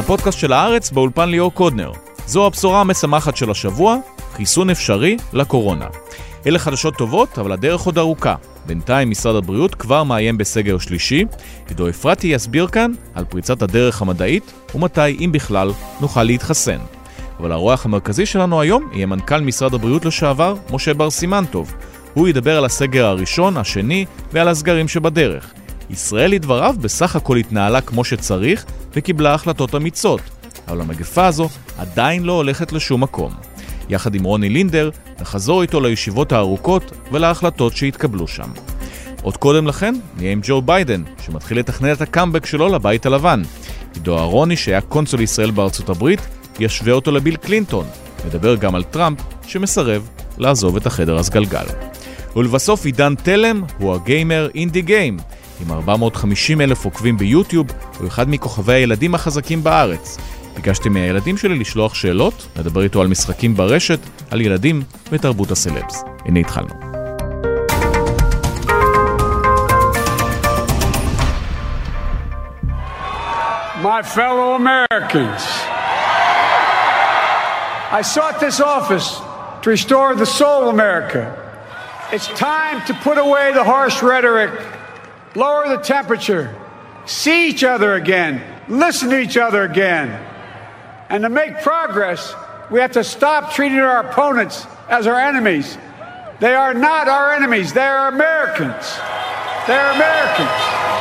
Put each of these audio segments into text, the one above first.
הפודקאסט של הארץ באולפן ליאור קודנר. זו הבשורה המשמחת של השבוע, חיסון אפשרי לקורונה. אלה חדשות טובות, אבל הדרך עוד ארוכה. בינתיים משרד הבריאות כבר מאיים בסגר שלישי. עידו אפרתי יסביר כאן על פריצת הדרך המדעית ומתי, אם בכלל, נוכל להתחסן. אבל האורח המרכזי שלנו היום יהיה מנכ"ל משרד הבריאות לשעבר, משה בר סימן טוב. הוא ידבר על הסגר הראשון, השני ועל הסגרים שבדרך. ישראל לדבריו בסך הכל התנהלה כמו שצריך וקיבלה החלטות אמיצות. אבל המגפה הזו עדיין לא הולכת לשום מקום. יחד עם רוני לינדר נחזור איתו לישיבות הארוכות ולהחלטות שהתקבלו שם. עוד קודם לכן נהיה עם ג'ו ביידן שמתחיל לתכנן את הקאמבק שלו לבית הלבן. עידו אהרוני שהיה קונסול ישראל בארצות הברית ישווה אותו לביל קלינטון. מדבר גם על טראמפ שמסרב לעזוב את החדר הסגלגל. ולבסוף עידן תלם הוא הגיימר אינדי גיים. עם 450,000 עוקבים ביוטיוב, הוא אחד מכוכבי הילדים החזקים בארץ. ביקשתי מהילדים שלי לשלוח שאלות, נדבר איתו על משחקים ברשת, על ילדים ותרבות הסלבס. הנה התחלנו. My fellow Americans, I sought this office to restore the soul of America. It's time to put away the harsh rhetoric, lower the temperature, see each other again, listen to each other again. And to make progress, we have to stop treating our opponents as our enemies. They are not our enemies, they are Americans. They are Americans.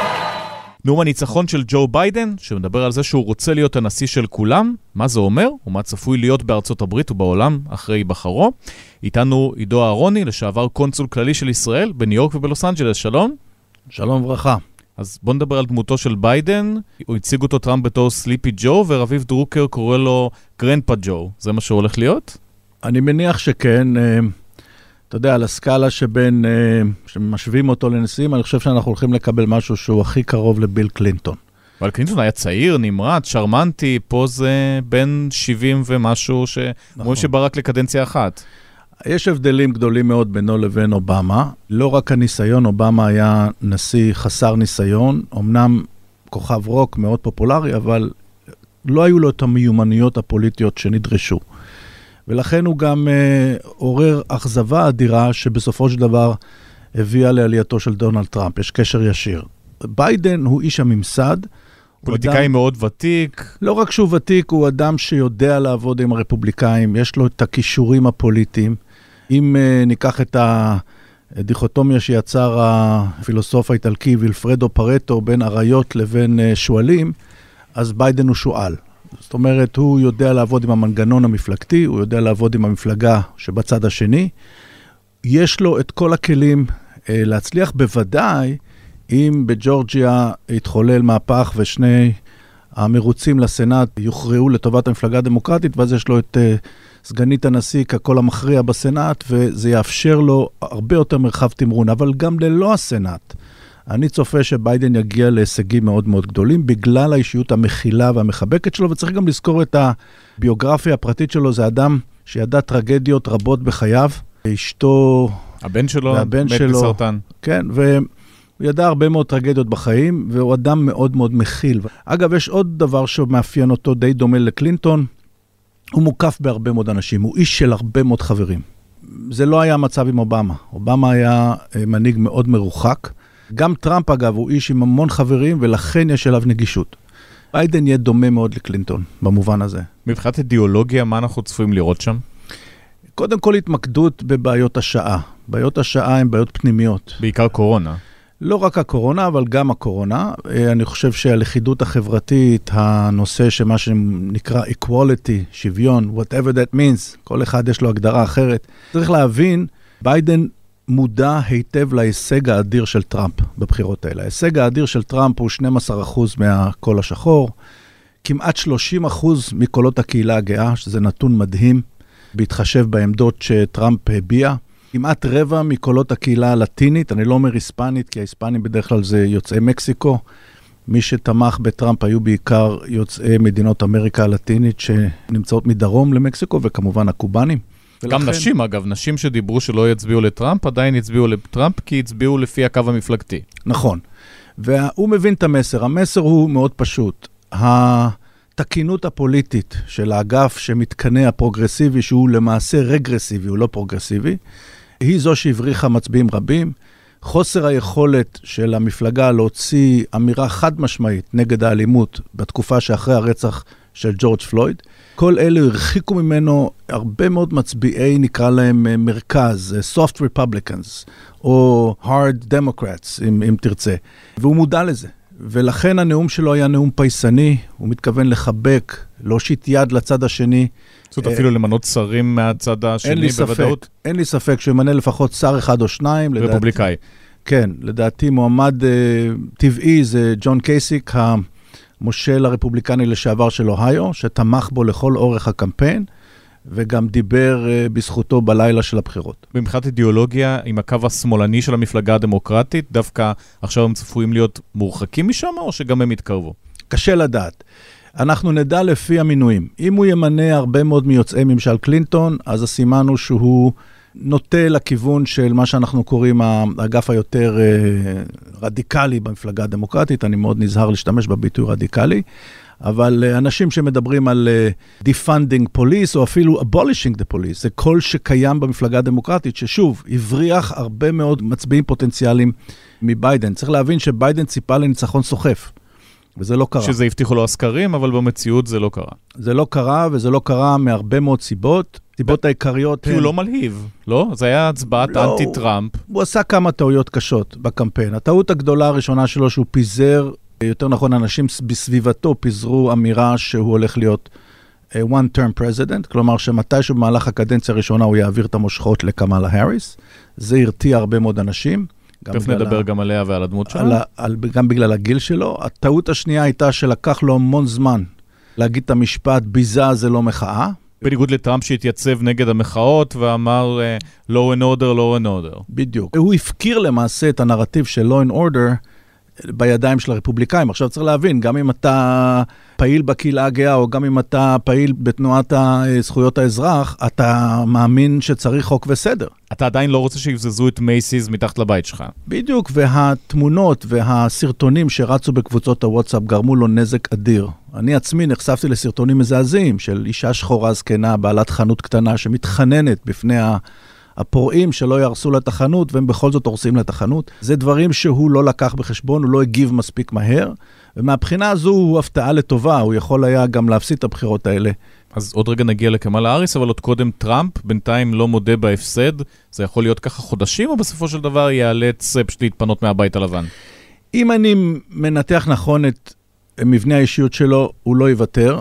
נאום הניצחון של ג'ו ביידן, שמדבר על זה שהוא רוצה להיות הנשיא של כולם, מה זה אומר ומה צפוי להיות בארצות הברית ובעולם אחרי בחרו. איתנו עידו אהרוני, לשעבר קונסול כללי של ישראל בניו יורק ובלוס אנג'לס. שלום. שלום וברכה. אז בוא נדבר על דמותו של ביידן. הוא הציג אותו טראמפ בתור סליפי ג'ו, ורביב דרוקר קורא לו גרנדפה ג'ו. זה מה שהוא הולך להיות? אני מניח שכן. אתה יודע, על הסקאלה שבין, שמשווים אותו לנשיאים, אני חושב שאנחנו הולכים לקבל משהו שהוא הכי קרוב לביל קלינטון. אבל קלינטון היה צעיר, נמרץ, שרמנטי, פה זה בין 70 ומשהו, שאומרים שברק לקדנציה אחת. יש הבדלים גדולים מאוד בינו לבין אובמה. לא רק הניסיון, אובמה היה נשיא חסר ניסיון, אמנם כוכב רוק מאוד פופולרי, אבל לא היו לו את המיומנויות הפוליטיות שנדרשו. ולכן הוא גם עורר אכזבה אדירה שבסופו של דבר הביאה לעלייתו של דונלד טראמפ. יש קשר ישיר. ביידן הוא איש הממסד. פוליטיקאי אדם, מאוד ותיק. לא רק שהוא ותיק, הוא אדם שיודע לעבוד עם הרפובליקאים, יש לו את הכישורים הפוליטיים. אם ניקח את הדיכוטומיה שיצר הפילוסוף האיטלקי וילפרדו פרטו בין אריות לבין שואלים, אז ביידן הוא שואל. זאת אומרת, הוא יודע לעבוד עם המנגנון המפלגתי, הוא יודע לעבוד עם המפלגה שבצד השני. יש לו את כל הכלים להצליח, בוודאי אם בג'ורג'יה יתחולל מהפך ושני המרוצים לסנאט יוכרעו לטובת המפלגה הדמוקרטית, ואז יש לו את סגנית הנשיא כקול המכריע בסנאט, וזה יאפשר לו הרבה יותר מרחב תמרון, אבל גם ללא הסנאט. אני צופה שביידן יגיע להישגים מאוד מאוד גדולים, בגלל האישיות המכילה והמחבקת שלו, וצריך גם לזכור את הביוגרפיה הפרטית שלו, זה אדם שידע טרגדיות רבות בחייו, אשתו, הבן שלו, מת בסרטן. כן, והוא ידע הרבה מאוד טרגדיות בחיים, והוא אדם מאוד מאוד מכיל. אגב, יש עוד דבר שמאפיין אותו די דומה לקלינטון, הוא מוקף בהרבה מאוד אנשים, הוא איש של הרבה מאוד חברים. זה לא היה המצב עם אובמה. אובמה היה מנהיג מאוד מרוחק, גם טראמפ, אגב, הוא איש עם המון חברים, ולכן יש אליו נגישות. ביידן יהיה דומה מאוד לקלינטון, במובן הזה. מבחינת אידיאולוגיה, מה אנחנו צפויים לראות שם? קודם כל התמקדות בבעיות השעה. בעיות השעה הן בעיות פנימיות. בעיקר קורונה. לא רק הקורונה, אבל גם הקורונה. אני חושב שהלכידות החברתית, הנושא שמה שנקרא equality, שוויון, whatever that means, כל אחד יש לו הגדרה אחרת. צריך להבין, ביידן מודע היטב להישג האדיר של טראמפ בבחירות האלה. ההישג האדיר של טראמפ הוא 12% מהקול השחור, כמעט 30% מקולות הקהילה הגאה, שזה נתון מדהים, בהתחשב בעמדות שטראמפ הביע. כמעט רבע מקולות הקהילה הלטינית, אני לא אומר היספנית, כי ההיספנים בדרך כלל זה יוצאי מקסיקו. מי שתמך בטראמפ היו בעיקר יוצאי מדינות אמריקה הלטינית, שנמצאות מדרום למקסיקו, וכמובן הקובנים. גם ולכן... נשים, אגב, נשים שדיברו שלא יצביעו לטראמפ, עדיין יצביעו לטראמפ, כי יצביעו לפי הקו המפלגתי. נכון. והוא מבין את המסר. המסר הוא מאוד פשוט. התקינות הפוליטית של האגף שמתקנה הפרוגרסיבי, שהוא למעשה רגרסיבי, הוא לא פרוגרסיבי, היא זו שהבריחה מצביעים רבים. חוסר היכולת של המפלגה להוציא אמירה חד משמעית נגד האלימות בתקופה שאחרי הרצח של ג'ורג' פלויד, כל אלה הרחיקו ממנו הרבה מאוד מצביעי, נקרא להם מרכז, soft republicans, או hard democrats, אם תרצה. והוא מודע לזה. ולכן הנאום שלו היה נאום פייסני, הוא מתכוון לחבק, להושיט יד לצד השני. זאת אפילו למנות שרים מהצד השני בוודאות? אין לי ספק שהוא ימנה לפחות שר אחד או שניים. רפובליקאי. כן, לדעתי מועמד טבעי זה ג'ון קייסיק, המושל הרפובליקני לשעבר של אוהיו, שתמך בו לכל אורך הקמפיין, וגם דיבר בזכותו בלילה של הבחירות. במבחינת אידיאולוגיה, עם הקו השמאלני של המפלגה הדמוקרטית, דווקא עכשיו הם צפויים להיות מורחקים משם, או שגם הם יתקרבו? קשה לדעת. אנחנו נדע לפי המינויים. אם הוא ימנה הרבה מאוד מיוצאי ממשל קלינטון, אז הסימן הוא שהוא נוטה לכיוון של מה שאנחנו קוראים האגף היותר רדיקלי במפלגה הדמוקרטית. אני מאוד נזהר להשתמש בביטוי רדיקלי. אבל אנשים שמדברים על defunding police, או אפילו abolishing the police, זה כל שקיים במפלגה הדמוקרטית, ששוב, הבריח הרבה מאוד מצביעים פוטנציאליים מביידן. צריך להבין שביידן ציפה לניצחון סוחף, וזה לא קרה. שזה הבטיחו לו הסקרים, אבל במציאות זה לא קרה. זה לא קרה, וזה לא קרה מהרבה מאוד סיבות. סיבות העיקריות כי הוא לא מלהיב, לא? זה היה הצבעת אנטי-טראמפ. הוא עשה כמה טעויות קשות בקמפיין. הטעות הגדולה הראשונה שלו שהוא פיזר, יותר נכון, אנשים בסביבתו פיזרו אמירה שהוא הולך להיות one term president, כלומר שמתישהו במהלך הקדנציה הראשונה הוא יעביר את המושכות לקמאלה האריס. זה הרתיע הרבה מאוד אנשים. תכף נדבר גם עליה ועל הדמות שלה. גם בגלל הגיל שלו. הטעות השנייה הייתה שלקח לו המון זמן להגיד את המשפט, ביזה זה לא מחאה. בניגוד לטראמפ שהתייצב נגד המחאות ואמר law and order, law and order. בדיוק. הוא הפקיר למעשה את הנרטיב של law and order בידיים של הרפובליקאים. עכשיו צריך להבין, גם אם אתה פעיל בקהילה הגאה, או גם אם אתה פעיל בתנועת זכויות האזרח, אתה מאמין שצריך חוק וסדר. אתה עדיין לא רוצה שיבזזו את מייסיס מתחת לבית שלך. בדיוק, והתמונות והסרטונים שרצו בקבוצות הוואטסאפ גרמו לו נזק אדיר. אני עצמי נחשפתי לסרטונים מזעזעים של אישה שחורה זקנה, בעלת חנות קטנה, שמתחננת בפני הפורעים שלא ירסו לה את החנות, והם בכל זאת הורסים לה את החנות. זה דברים שהוא לא לקח בחשבון, הוא לא הגיב מספיק מהר, ומהבחינה הזו הוא הפתעה לטובה, הוא יכול היה גם להפסיד את הבחירות האלה. אז עוד רגע נגיע לקמאלה האריס, אבל עוד קודם טראמפ, בינתיים לא מודה בהפסד, זה יכול להיות ככה חודשים, או בסופו של דבר ייאלץ פשוט להתפנות מהבית הלבן? אם אני מנתח נכון את מבנה האישיות שלו, הוא לא יוותר,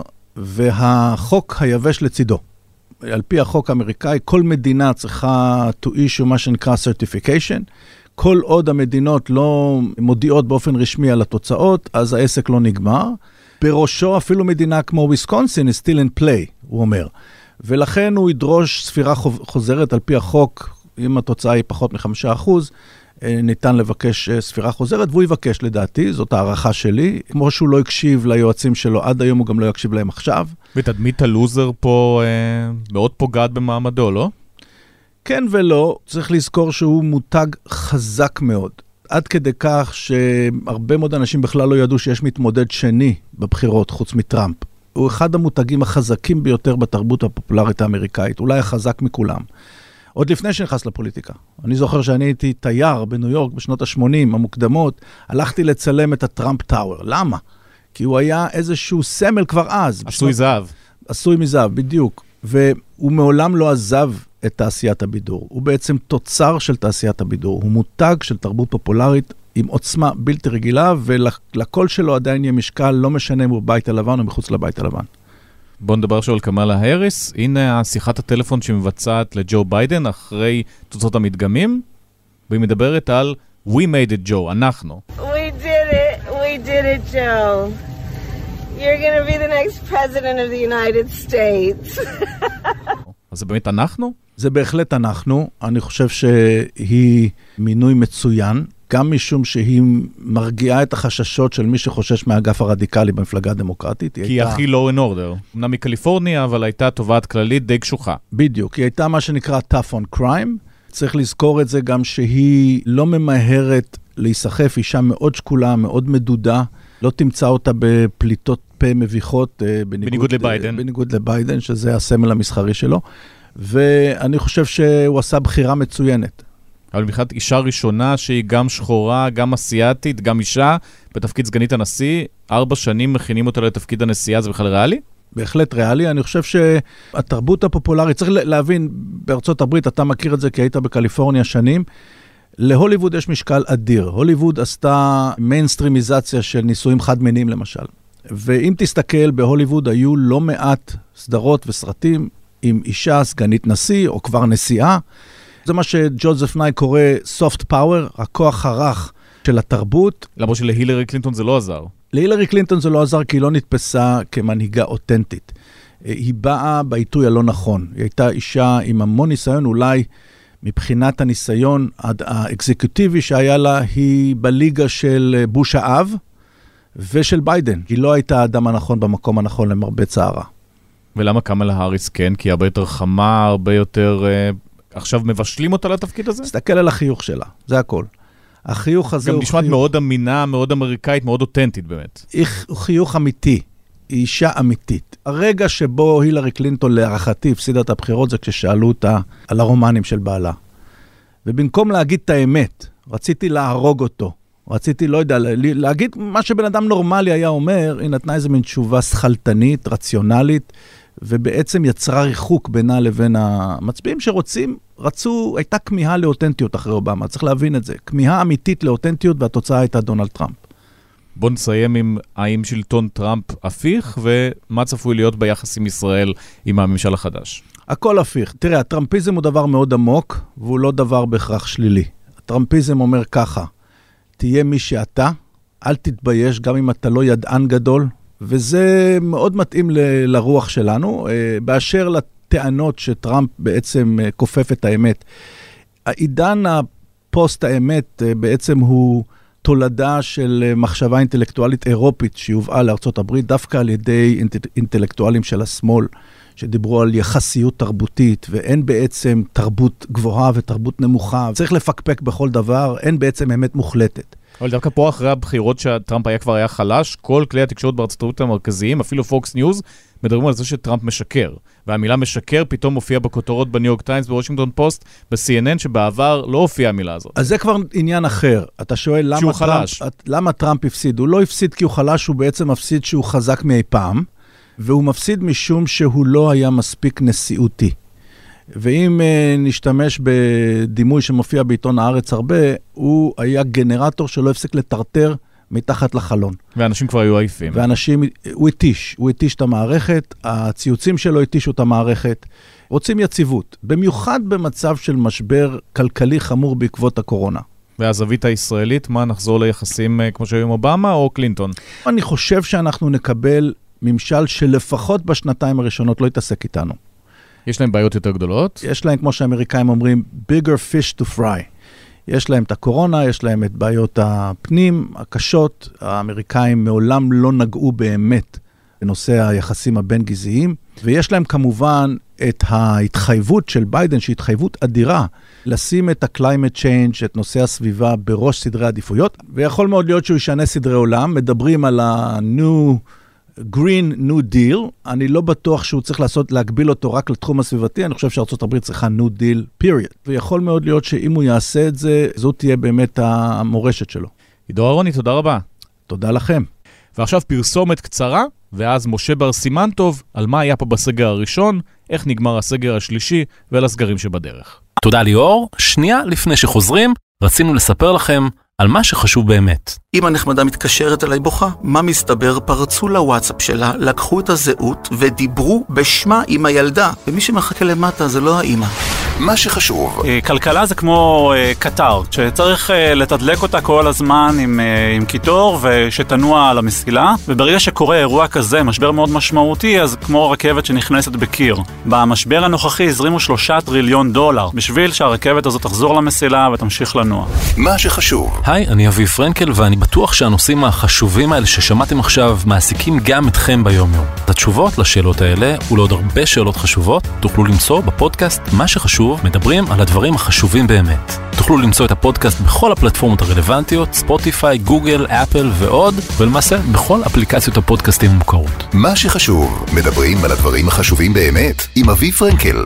והחוק היבש לצידו. על פי החוק האמריקאי, כל מדינה צריכה to issue מה שנקרא certification. כל עוד המדינות לא מודיעות באופן רשמי על התוצאות, אז העסק לא נגמר. בראשו אפילו מדינה כמו וויסקונסין is still in play, הוא אומר. ולכן הוא ידרוש ספירה חוזרת על פי החוק, אם התוצאה היא פחות מ5%, ניתן לבקש ספירה חוזרת, והוא יבקש לדעתי, זאת הערכה שלי. כמו שהוא לא הקשיב ליועצים שלו עד היום, הוא גם לא יקשיב להם עכשיו. ותדמית הלוזר פה מאוד פוגעת במעמדו, לא? כן ולא, צריך לזכור שהוא מותג חזק מאוד. עד כדי כך שהרבה מאוד אנשים בכלל לא ידעו שיש מתמודד שני בבחירות חוץ מטראמפ. הוא אחד המותגים החזקים ביותר בתרבות הפופולרית האמריקאית, אולי החזק מכולם. עוד לפני שנכנס לפוליטיקה. אני זוכר שאני הייתי תייר בניו יורק בשנות ה-80 המוקדמות, הלכתי לצלם את הטראמפ טאוור. למה? כי הוא היה איזשהו סמל כבר אז. עשוי זהב. עשוי מזהב, בדיוק. והוא מעולם לא עזב את תעשיית הבידור. הוא בעצם תוצר של תעשיית הבידור. הוא מותג של תרבות פופולרית עם עוצמה בלתי רגילה, ולקול שלו עדיין יהיה משקל, לא משנה אם הוא בבית הלבן או מחוץ לבית הלבן. בואו נדבר עכשיו על קמאלה האריס. הנה השיחת הטלפון שמבצעת לג'ו ביידן אחרי תוצאות המדגמים, והיא מדברת על We made it, Joe, אנחנו. We did it, Joe. You're going to be the next president of the United States. אז זה באמת אנחנו? זה בהחלט אנחנו. אני חושב שהיא מינוי מצוין, גם משום שהיא מרגיעה את החששות של מי שחושש מהאגף הרדיקלי במפלגה הדמוקרטית. כי היא הכי law and order. אמנם מקליפורניה, אבל הייתה תובעת כללית די קשוחה. בדיוק. היא הייתה מה שנקרא tough on crime. צריך לזכור את זה גם שהיא לא ממהרת להיסחף, אישה מאוד שקולה, מאוד מדודה. לא תמצא אותה בפליטות פה מביכות, בניגוד לביידן, שזה הסמל המסחרי שלו, ואני חושב שהוא עשה בחירה מצוינת. אבל בכלל אישה ראשונה שהיא גם שחורה, גם אסיאטית, גם אישה, בתפקיד סגנית הנשיא, 4 שנים מכינים אותה לתפקיד הנשיאה, זה בכלל ריאלי? בהחלט ריאלי. אני חושב שהתרבות הפופולרית, צריך להבין, בארצות הברית, אתה מכיר את זה כי היית בקליפורניה שנים, להוליווד יש משקל אדיר. הוליווד עשתה מיינסטרימיזציה של נישואים חד-מיניים למשל. ואם תסתכל, בהוליווד היו לא מעט סדרות וסרטים עם אישה, סגנית נשיא או כבר נשיאה. זה מה שג'וזף ניי קורא soft power, הכוח הרך של התרבות. למרות שלהילרי קלינטון זה לא עזר. להילרי קלינטון זה לא עזר כי היא לא נתפסה כמנהיגה אותנטית. היא באה בעיתוי הלא נכון. היא הייתה אישה עם המון ניסיון, אולי מבחינת הניסיון האקזקוטיבי שהיה לה, היא בליגה של בוש האב ושל ביידן. היא לא הייתה האדם הנכון במקום הנכון למרבה צערה. ולמה קמאלה האריס כן? כי היא הרבה יותר חמה, הרבה יותר... עכשיו מבשלים אותה לתפקיד הזה? תסתכל על החיוך שלה, זה הכל. החיוך הזה גם נשמעת מאוד אמינה, מאוד אמריקאית, מאוד אותנטית באמת. הוא חיוך אמיתי, היא אישה אמיתית. הרגע שבו הילרי קלינטון להערכתי הפסידה את הבחירות זה כששאלו אותה על הרומנים של בעלה. ובמקום להגיד את האמת, רציתי להרוג אותו. רציתי, לא יודע, להגיד מה שבן אדם נורמלי היה אומר, היא נתנה איזה מין תשובה שכלתנית, רציונלית, ובעצם יצרה ריחוק בינה לבין המצביעים רצו, הייתה כמיהה לאותנטיות אחרי אובמה, צריך להבין את זה. כמיהה אמיתית לאותנטיות, והתוצאה הייתה דונלד טראמפ. בוא נסיים עם האם שלטון טראמפ הפיך, ומה צפוי להיות ביחס עם ישראל עם הממשל החדש. הכל הפיך. תראה, הטראמפיזם הוא דבר מאוד עמוק, והוא לא דבר בהכרח שלילי. הטראמפיזם אומר ככה, תהיה מי שאתה, אל תתבייש, גם אם אתה לא ידען גדול, וזה מאוד מתאים לרוח שלנו, באשר לטענות שטראמפ בעצם כופף את האמת. העידן הפוסט האמת בעצם הוא תולדה של מחשבה אינטלקטואלית אירופית שיובאה לארצות הברית, דווקא על ידי אינטלקטואלים של השמאל, שדיברו על יחסיות תרבותית, ואין בעצם תרבות גבוהה ותרבות נמוכה. צריך לפקפק בכל דבר, אין בעצם אמת מוחלטת. אבל דווקא פה אחרי הבחירות שהטראמפ כבר היה חלש, כל כלי התקשורת בארצות הברית המרכזיים, אפילו פוקס ניוז, מדברים על זה שטראמפ משקר. והמילה משקר פתאום מופיעה בכותרות בניו יורק טיימס, בוושינגטון פוסט, ב-CNN, שבעבר לא הופיעה המילה הזאת. אז זה כבר עניין אחר. אתה שואל למה טראמפ הפסיד? הוא לא הפסיד כי הוא חלש, הוא בעצם מפסיד שהוא חזק מאי פעם, והוא מפסיד משום שהוא לא היה מספיק נשיאותי. ואם נשתמש בדימוי שמופיע בעיתון הארץ הרבה, הוא היה גנרטור שלא הפסיק לטרטר מתחת לחלון. ואנשים כבר היו עייפים. הוא התיש את המערכת, הציוצים שלו התישו את המערכת, רוצים יציבות, במיוחד במצב של משבר כלכלי חמור בעקבות הקורונה. והזווית הישראלית, מה נחזור ליחסים כמו שהיו עם אובמה או קלינטון? אני חושב שאנחנו נקבל ממשל שלפחות בשנתיים הראשונות לא יתעסק איתנו. יש להם בעיות יותר גדולות? יש להם, כמו שהאמריקאים אומרים, bigger fish to fry. יש להם את הקורונה, יש להם את בעיות הפנים הקשות. האמריקאים מעולם לא נגעו באמת בנושא היחסים הבין-גזעיים, ויש להם כמובן את ההתחייבות של ביידן, שהיא התחייבות אדירה, לשים את ה-climate change, את נושא הסביבה, בראש סדרי עדיפויות, ויכול מאוד להיות שהוא ישנה סדרי עולם, מדברים על ה-new Green New Deal, אני לא בטוח שהוא צריך להגביל אותו רק לתחום הסביבתי, אני חושב שארצות הברית צריכה New Deal, period. ויכול מאוד להיות שאם הוא יעשה את זה, זו תהיה באמת המורשת שלו. עידו אהרוני, תודה רבה. תודה לכם. ועכשיו פרסומת קצרה, ואז משה בר סימנטוב, על מה היה פה בסגר הראשון, איך נגמר הסגר השלישי, ועל הסגרים שבדרך. תודה ליאור. שנייה לפני שחוזרים, רצינו לספר לכם על מה שחשוב באמת. אמא נחמדה מתקשרת אליי בוכה. מה מסתבר? פרצו לוואטסאפ שלה, לקחו את הזהות ודיברו בשמה עם הילדה. ומי שמחכה למטה זה לא האמא. מה שחשוב. כלכלה זה כמו קטר, שצריך לתדלק אותה כל הזמן עם קיטור ושתנוע על המסילה. וברגע שקורה אירוע כזה, משבר מאוד משמעותי, אז כמו רכבת שנכנסת בקיר. במשבר הנוכחי הזרימו $3 טריליון בשביל שהרכבת הזאת תחזור למסילה ותמשיך לנוע. מה שחשוב. היי, אני אביב פרנקל ואני בטוח שהנושאים החשובים האלה ששמעתם עכשיו מעסיקים גם אתכם ביום-יום. את התשובות לשאלות האלה ולעוד הרבה שאלות חשובות תוכלו למצוא בפודקאסט מה שחשוב חשוב, מדברים על הדברים החשובים באמת. תוכלו למצוא את הפודקאסט בכל הפלטפורמות הרלוונטיות, ספוטיפיי, גוגל, אפל ועוד, ולמעשה בכל אפליקציות הפודקאסטים המוכרות. מה שחשוב, מדברים על הדברים החשובים באמת, עם אבי פרנקל.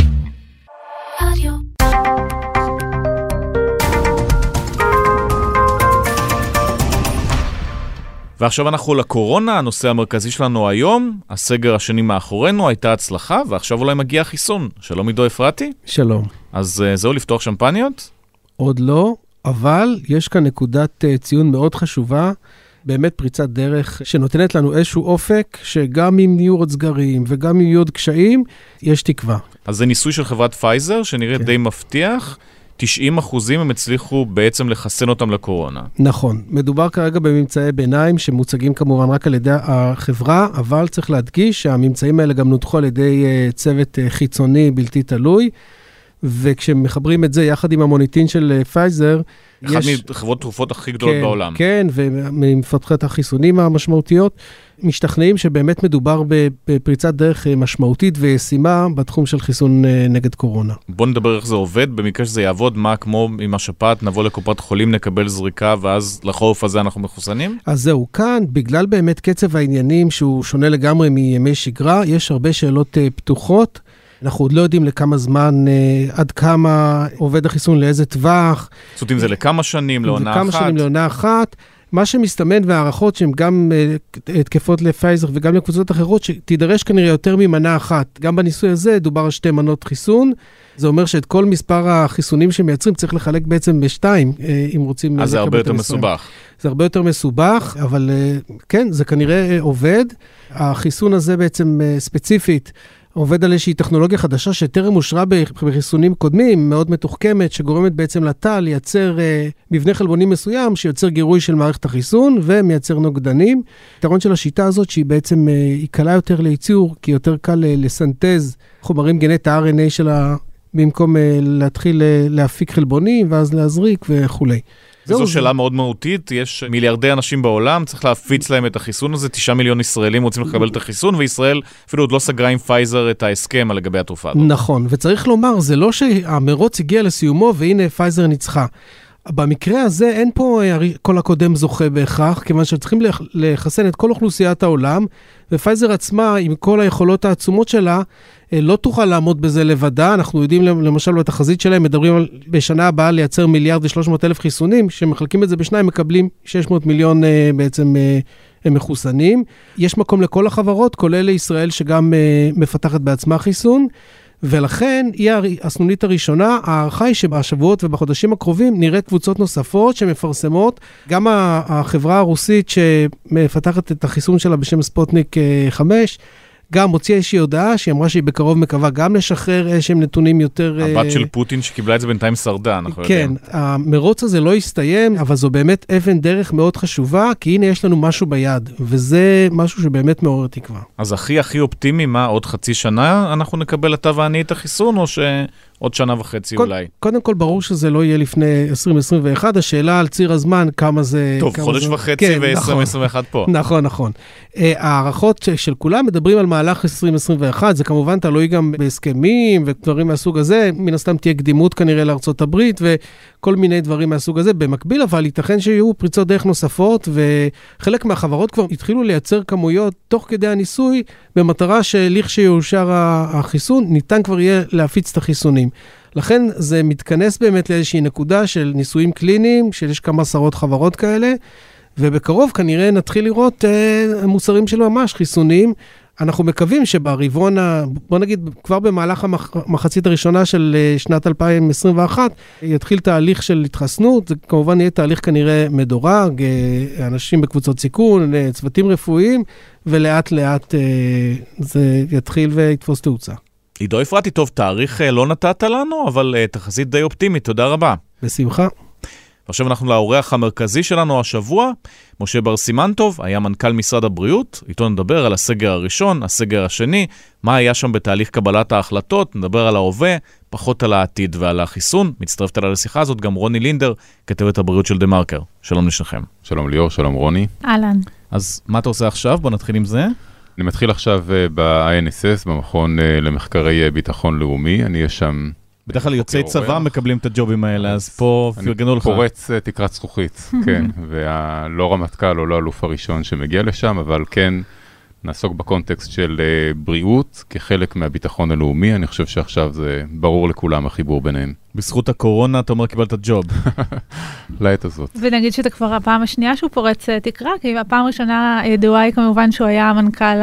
ועכשיו אנחנו לקורונה, הנושא המרכזי שלנו היום, הסגר השני מאחורינו, הייתה הצלחה, ועכשיו אולי מגיע החיסון. שלום עידו אפרתי. שלום. אז זהו לפתוח שמפניות? עוד לא, אבל יש כאן נקודת ציון מאוד חשובה, באמת פריצת דרך שנותנת לנו איזשהו אופק, שגם אם יהיו עוד סגרים וגם אם יהיו עוד קשיים, יש תקווה. אז זה ניסוי של חברת פייזר, שנראה די מבטיח, 90% הם הצליחו בעצם לחסן אותם לקורונה. נכון. מדובר כרגע בממצאי ביניים שמוצגים כמובן רק על ידי החברה, אבל צריך להדגיש שהממצאים האלה גם נותחו על ידי צוות חיצוני בלתי תלוי, וכשמחברים את זה יחד עם המוניטין של פייזר, אחת מחברות תרופות הכי גדולות בעולם. כן, ומפתחות החיסונים המשמעותיות, משתכנעים שבאמת מדובר בפריצת דרך משמעותית וישימה בתחום של חיסון נגד קורונה. בוא נדבר איך זה עובד, במקרה שזה יעבוד, מה כמו עם השפעת, נבוא לקופת חולים, נקבל זריקה, ואז לחורף הזה אנחנו מחוסנים? אז זהו, כאן, בגלל באמת קצב העניינים שהוא שונה לגמרי מימי שגרה, יש הרבה שאלות פתוחות, אנחנו עוד לא יודעים לכמה זמן, עד כמה עובד החיסון, לאיזה טווח. זאת אומרת, אם זה לכמה שנים, לעונה אחת. לכמה שנים, לעונה אחת. מה שמסתמן והערכות שהן גם תקפות לפייזר וגם לקבוצות אחרות, שתידרש כנראה יותר ממנה אחת. גם בניסוי הזה דובר על 2 מנות חיסון. זה אומר שאת כל מספר החיסונים שמייצרים צריך לחלק בעצם ב2, אם רוצים... אז זה הרבה יותר מסובך. זה הרבה יותר מסובך, אבל כן, זה כנראה עובד. החיסון הזה בעצם ספציפית, עובד על איזושהי טכנולוגיה חדשה שטרם אושרה בחיסונים קודמים, מאוד מתוחכמת, שגורמת בעצם לתא לייצר מבנה חלבונים מסוים, שיוצר גירוי של מערכת החיסון ומייצר נוגדנים. היתרון של השיטה הזאת שהיא בעצם היא קלה יותר לייצור, כי יותר קל לסנטז חומרים גנטיים ה-RNA שלה, במקום להתחיל להפיק חלבונים ואז להזריק וכו'. זו שאלה מאוד מהותית, יש מיליארדי אנשים בעולם, צריך להפיץ להם את החיסון הזה, 9 מיליון ישראלים רוצים לקבל את החיסון, וישראל אפילו עוד לא סגרה עם פייזר את ההסכם על לגבי התרופה הזאת. נכון, וצריך לומר, זה לא שהמרוץ הגיע לסיומו, והנה פייזר ניצחה. במקרה הזה אין פה כל הקודם זוכה בהכרח, כיוון שצריכים לחסן את כל אוכלוסיית העולם, ופייזר עצמה, עם כל היכולות העצומות שלה, לא תוכל לעמוד בזה לבדה. אנחנו יודעים למשל בתחזית שלהם, מדברים על בשנה הבאה לייצר 1,300,000 חיסונים, שמחלקים את זה בשניים, מקבלים 600 מיליון בעצם הם מחוסנים. יש מקום לכל החברות, כולל לישראל שגם מפתחת בעצמה חיסון, ולכן היא הסנונית הראשונה, הערכה היא שבשבועות ובחודשים הקרובים נראה קבוצות נוספות שמפרסמות, גם החברה הרוסית שמפתחת את החיסון שלה בשם ספוטניק 5, גם הוציאה איזושהי הודעה שהיא אמרה שהיא בקרוב מקווה גם לשחרר איזשהם נתונים יותר... הבת של פוטין שקיבלה את זה בינתיים שרדה, אנחנו יודעים. כן, המרוץ הזה לא יסתיים, אבל זו באמת אבן דרך מאוד חשובה, כי הנה יש לנו משהו ביד, וזה משהו שבאמת מעורר תקווה. אז הכי אופטימי, מה, עוד חצי שנה אנחנו נקבל אתה ואני את החיסון, או עוד שנה וחצי אולי? קודם כל, ברור שזה לא יהיה לפני 2021, השאלה על ציר הזמן, כמה זה... טוב, חודש וחצי ו-2021 פה. נכון. הערכות של כולם מדברים על מהלך 2021, זה כמובן תלוי גם בהסכמים ודברים מהסוג הזה, מן הסתם תהיה קדימות כנראה לארצות הברית, וכל מיני דברים מהסוג הזה במקביל, אבל ייתכן שיהיו פריצות דרך נוספות, וחלק מהחברות כבר התחילו לייצר כמויות תוך כדי הניסוי, במטרה שלכשיאושר החיסון, ניתן כבר יהיה להפיץ את החיסונים. לכן זה מתכנס באמת לאיזושהי נקודה של ניסויים קליניים, שיש כמה עשרות חברות כאלה, ובקרוב כנראה נתחיל לראות מוצרים של ממש חיסונים. אנחנו מקווים שברבעון, בוא נגיד, כבר במהלך המחצית הראשונה של שנת 2021, יתחיל תהליך של התחסנות, זה כמובן יהיה תהליך כנראה מדורג, אנשים בקבוצות סיכון, צוותים רפואיים, ולאט לאט זה יתחיל ויתפוס תאוצה. עידו אפרתי, טוב, תאריך לא נתת לנו, אבל תחזית די אופטימית, תודה רבה. בשמחה. ועכשיו אנחנו לאורח המרכזי שלנו השבוע, משה בר סימן-טוב, היה מנכ"ל משרד הבריאות, איתו נדבר על הסגר הראשון, הסגר השני, מה היה שם בתהליך קבלת ההחלטות, נדבר על ההווה, פחות על העתיד ועל החיסון. מצטרפת אליי לשיחה הזאת גם רוני לינדר, כתבת הבריאות של דה-מרקר. שלום לשניכם. שלום ליאור, שלום רוני. אהלן. אז מה אתה עושה עכשיו? בוא נתחיל עם זה. אני מתחיל עכשיו ב-INSS, במכון למחקרי ביטחון לאומי. אני יש שם בדרך כלל יוצאי צבא מקבלים את הג'ובים האלה, אז פה פרגנו לך. אני פורץ תקרת זכוכית, כן, ולא רמטכ"ל או לא אלוף הראשון שמגיע לשם, אבל כן נעסוק בקונטקסט של בריאות כחלק מהביטחון הלאומי, אני חושב שעכשיו זה ברור לכולם החיבור ביניהם. בזכות הקורונה אתה אומר קיבלת ג'וב. לעת הזאת. ונגיד שאתה כבר הפעם השנייה שהוא פורץ תקרה, כי הפעם הראשונה ידועה היא כמובן שהוא היה המנכ"ל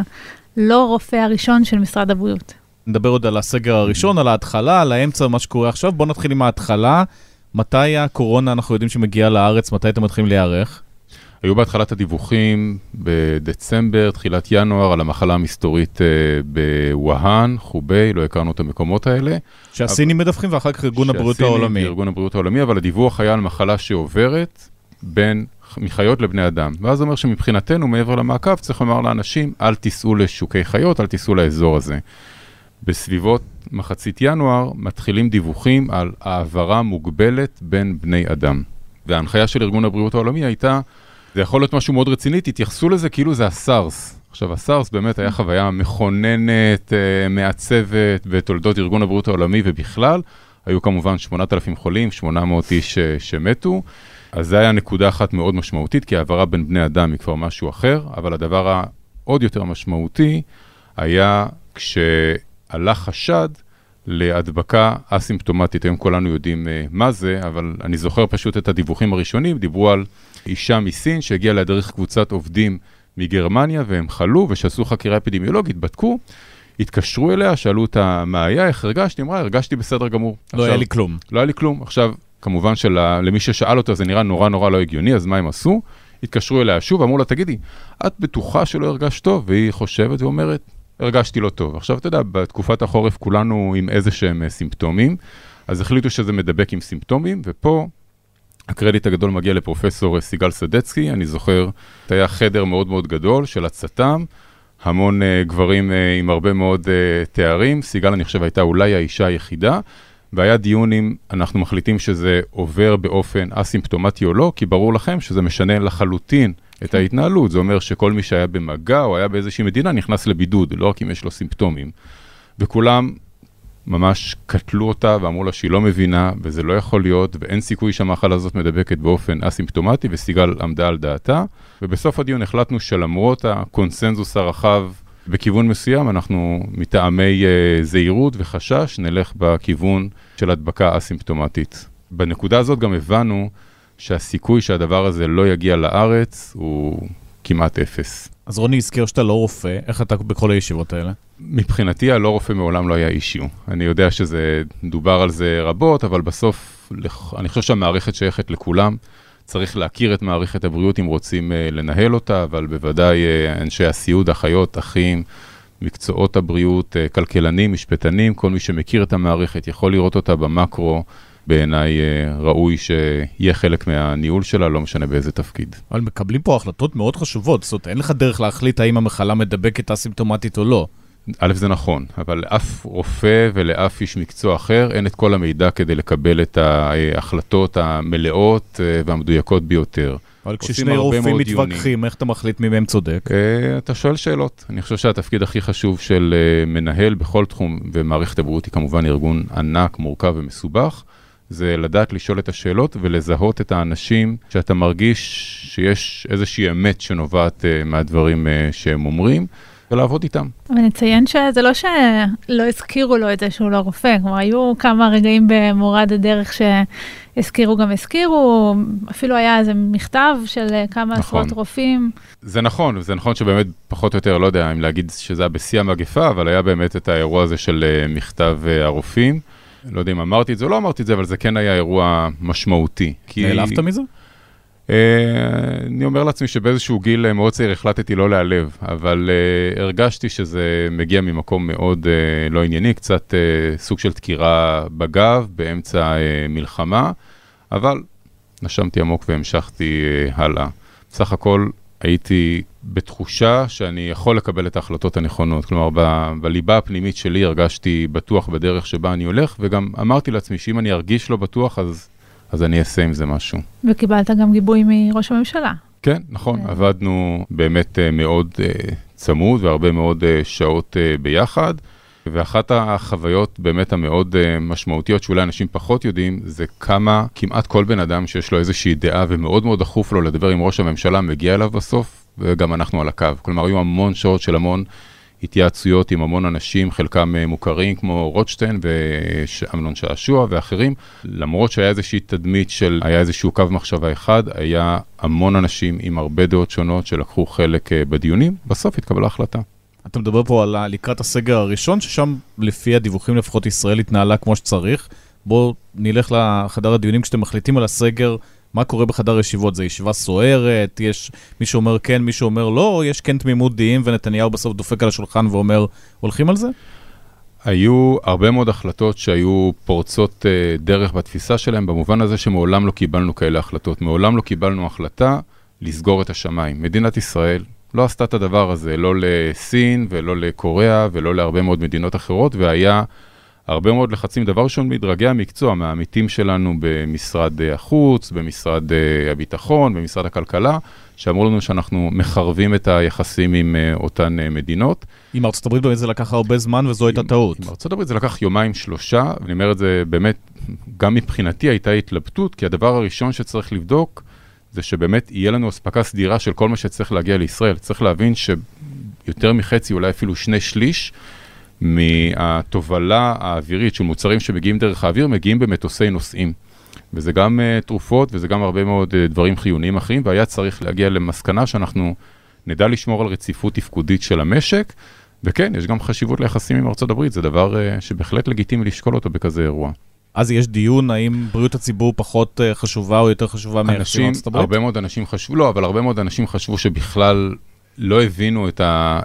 הלא רופא הראשון של משרד הבריאות. נדבר עוד על הסגר הראשון, על ההתחלה, על האמצע, מה שקורה עכשיו. בואו נתחיל עם ההתחלה. מתי הקורונה, אנחנו יודעים שמגיעה לארץ, מתי אתם מתחילים להיערך? היו בהתחלת הדיווחים בדצמבר, תחילת ינואר, על המחלה המסתורית בווהאן, חובי, לא הכרנו את המקומות האלה. שהסינים מדווחים ואחר כך ארגון הבריאות העולמי. ארגון הבריאות העולמי, אבל הדיווח היה על מחלה שעוברת בין מחיות לבני אדם. ואז זה אומר שמבחינתנו, מעבר למעקב, צריך לומר לאנשים, אל תיסעו לשוקי חיות, אל תיסעו לאזור הזה. בסביבות מחצית ינואר מתחילים דיווחים על העברה מוגבלת בין בני אדם. וההנחיה של ארגון הבריאות העולמי הייתה, זה יכול להיות משהו מאוד רציני, תתייחסו לזה כאילו זה הסארס. עכשיו, הסארס באמת היה חוויה מכוננת, מעצבת בתולדות ארגון הבריאות העולמי ובכלל. היו כמובן 8,000 חולים, 800 איש שמתו. אז זה היה נקודה אחת מאוד משמעותית, כי העברה בין בני אדם היא כבר משהו אחר, אבל הדבר העוד יותר משמעותי היה כשעלה חשד להדבקה אסימפטומטית. היום כולנו יודעים מה זה, אבל אני זוכר פשוט את הדיווחים הראשונים, דיברו על אישה מסין שהגיעה להדריך קבוצת עובדים מגרמניה, והם חלו ושעשו חקירה אפידמיולוגית, בדקו, התקשרו אליה, שאלו אותה מה היה, איך הרגשתי, אמרה, הרגשתי בסדר גמור. לא היה לי כלום. לא היה לי כלום. עכשיו, כמובן למי ששאל אותה זה נראה נורא נורא לא הגיוני, אז מה הם עשו? התקשרו אליה שוב, אמרו לה, תגידי, את בטוחה שלא הרגשת טוב? והיא חושבת ואומרת, הרגשתי לא טוב. עכשיו, אתה יודע, בתקופת החורף כולנו עם איזה שהם סימפטומים, אז החליטו שזה מדבק עם סימפטומים, ופה הקרדיט הגדול מגיע לפרופסור סיגל סדצקי. אני זוכר, זה היה חדר מאוד מאוד גדול של הצט"ם, המון גברים עם הרבה מאוד תארים. סיגל, אני חושב, הייתה אולי האישה היחידה, והיה דיון אם אנחנו מחליטים שזה עובר באופן אסימפטומטי או לא, כי ברור לכם שזה משנה לחלוטין את ההתנהלות. זה אומר שכל מי שהיה במגע או היה באיזושהי מדינה נכנס לבידוד, לא רק אם יש לו סימפטומים. וכולם ממש קטלו אותה ואמרו לה שהיא לא מבינה, וזה לא יכול להיות, ואין סיכוי שהמחלה הזאת מדבקת באופן אסימפטומטי, וסיגל עמדה על דעתה. ובסוף הדיון החלטנו שלמרות הקונסנזוס הרחב בכיוון מסוים, אנחנו מטעמי זהירות וחשש נלך בכיוון של הדבקה אסימפטומטית. בנקודה הזאת גם הבנו שהסיכוי שהדבר הזה לא יגיע לארץ הוא כמעט אפס. אז רוני הזכיר שאתה לא רופא, איך אתה בכל הישיבות האלה? מבחינתי הלא רופא מעולם לא היה אישיו. אני יודע שזה דובר על זה רבות, אבל בסוף אני חושב שהמערכת שייכת לכולם. צריך להכיר את מערכת הבריאות אם רוצים לנהל אותה, אבל בוודאי אנשי הסיעוד, אחיות, אחים, מקצועות הבריאות, כלכלנים, משפטנים, כל מי שמכיר את המערכת יכול לראות אותה במקרו. בעיניי ראוי שיהיה חלק מהניהול שלה, לא משנה באיזה תפקיד. אבל מקבלים פה החלטות מאוד חשובות, זאת אומרת, אין לך דרך להחליט האם המחלה מדבקת אסימפטומטית או לא. א', זה נכון, אבל לאף רופא ולאף איש מקצוע אחר אין את כל המידע כדי לקבל את ההחלטות המלאות והמדויקות ביותר. אבל כששני רופאים מתווכחים, איך אתה מחליט מי צודק? אתה שואל שאלות. אני חושב שהתפקיד הכי חשוב של מנהל בכל תחום, ומערכת הבריאות היא כמובן ארגון ענק, מורכב ומסובך, זה לדעת לשאול את השאלות ולזהות את האנשים שאתה מרגיש שיש איזושהי אמת שנובעת מהדברים שהם אומרים, ולעבוד איתם. ונציין שזה לא שלא הזכירו לו את זה שהוא לא רופא, כלומר, היו כמה רגעים במורד הדרך שהזכירו גם הזכירו, אפילו היה איזה מכתב של כמה עשרות רופאים. זה נכון, וזה נכון שבאמת פחות או יותר, לא יודע אם להגיד שזה היה בשיא המגפה, אבל היה באמת את האירוע הזה של מכתב הרופאים. לא יודע אם אמרתי את זה או לא אמרתי את זה, אבל זה כן היה אירוע משמעותי. נעלבת מזה? אני אומר לעצמי שבאיזשהו גיל מאוד צעיר החלטתי לא להיעלב, אבל הרגשתי שזה מגיע ממקום מאוד לא ענייני, קצת סוג של דקירה בגב באמצע מלחמה, אבל נשמתי עמוק והמשכתי הלאה. בסך הכל הייתי בתחושה שאני יכול לקבל את ההחלטות הנכונות, כלומר בליבה הפנימית שלי הרגשתי בטוח בדרך שבה אני הולך, וגם אמרתי לעצמי שאם אני ארגיש לא בטוח אז אני אעשה עם זה משהו. וקיבלת גם גיבוי מראש הממשלה. כן, נכון. עבדנו באמת מאוד צמוד והרבה מאוד שעות ביחד. ואחת החוויות באמת המאוד משמעותיות שאולי אנשים פחות יודעים, זה כמה כמעט כל בן אדם שיש לו איזושהי דעה ומאוד מאוד דחוף לו לדבר עם ראש הממשלה, מגיע אליו בסוף, וגם אנחנו על הקו. כלומר, היו המון שעות של המון התייעצויות עם המון אנשים, חלקם מוכרים כמו רוטשטיין ואמנון שעשוע ואחרים. למרות שהיה איזושהי תדמית של, היה איזשהו קו מחשבה אחד, היה המון אנשים עם הרבה דעות שונות שלקחו חלק בדיונים, בסוף התקבלה החלטה. אתה מדבר פה על לקראת הסגר הראשון, ששם לפי הדיווחים לפחות ישראל התנהלה כמו שצריך. בואו נלך לחדר הדיונים כשאתם מחליטים על הסגר, מה קורה בחדר ישיבות? זה ישיבה סוערת, יש מי שאומר כן, מי שאומר לא, יש כן תמימות דעים, ונתניהו בסוף דופק על השולחן ואומר, הולכים על זה? היו הרבה מאוד החלטות שהיו פורצות דרך בתפיסה שלהם, במובן הזה שמעולם לא קיבלנו כאלה החלטות. מעולם לא קיבלנו החלטה לסגור את השמיים. מדינת ישראל לא עשתה את הדבר הזה, לא לסין ולא לקוריאה ולא להרבה מאוד מדינות אחרות, והיה הרבה מאוד לחצים. דבר ראשון מדרגי המקצוע, מהעמיתים שלנו במשרד החוץ, במשרד הביטחון, במשרד הכלכלה, שאמרו לנו שאנחנו מחרבים את היחסים עם אותן מדינות. עם ארצות הברית באמת זה לקח הרבה זמן וזו הייתה טעות. עם ארצות הברית זה לקח 2-3 ימים, ואני אומר את זה באמת, גם מבחינתי הייתה התלבטות, כי הדבר הראשון שצריך לבדוק, זה שבאמת יהיה לנו הספקה סדירה של כל מה שצריך להגיע לישראל. צריך להבין שיותר מחצי, אולי אפילו 2/3, מהתובלה האווירית של מוצרים שמגיעים דרך האוויר, מגיעים במטוסי נוסעים. וזה גם תרופות, וזה גם הרבה מאוד דברים חיוניים אחרים, והיה צריך להגיע למסקנה שאנחנו נדע לשמור על רציפות תפקודית של המשק, וכן, יש גם חשיבות ליחסים עם ארצות הברית, זה דבר שבהחלט לגיטימי לשקול אותו בכזה אירוע. אז יש דיון, האם בריאות הציבור פחות חשובה או יותר חשובה מיחסים עם ארצות הברית? הרבה מאוד אנשים חשבו, לא, אבל הרבה מאוד אנשים חשבו שבכלל לא הבינו את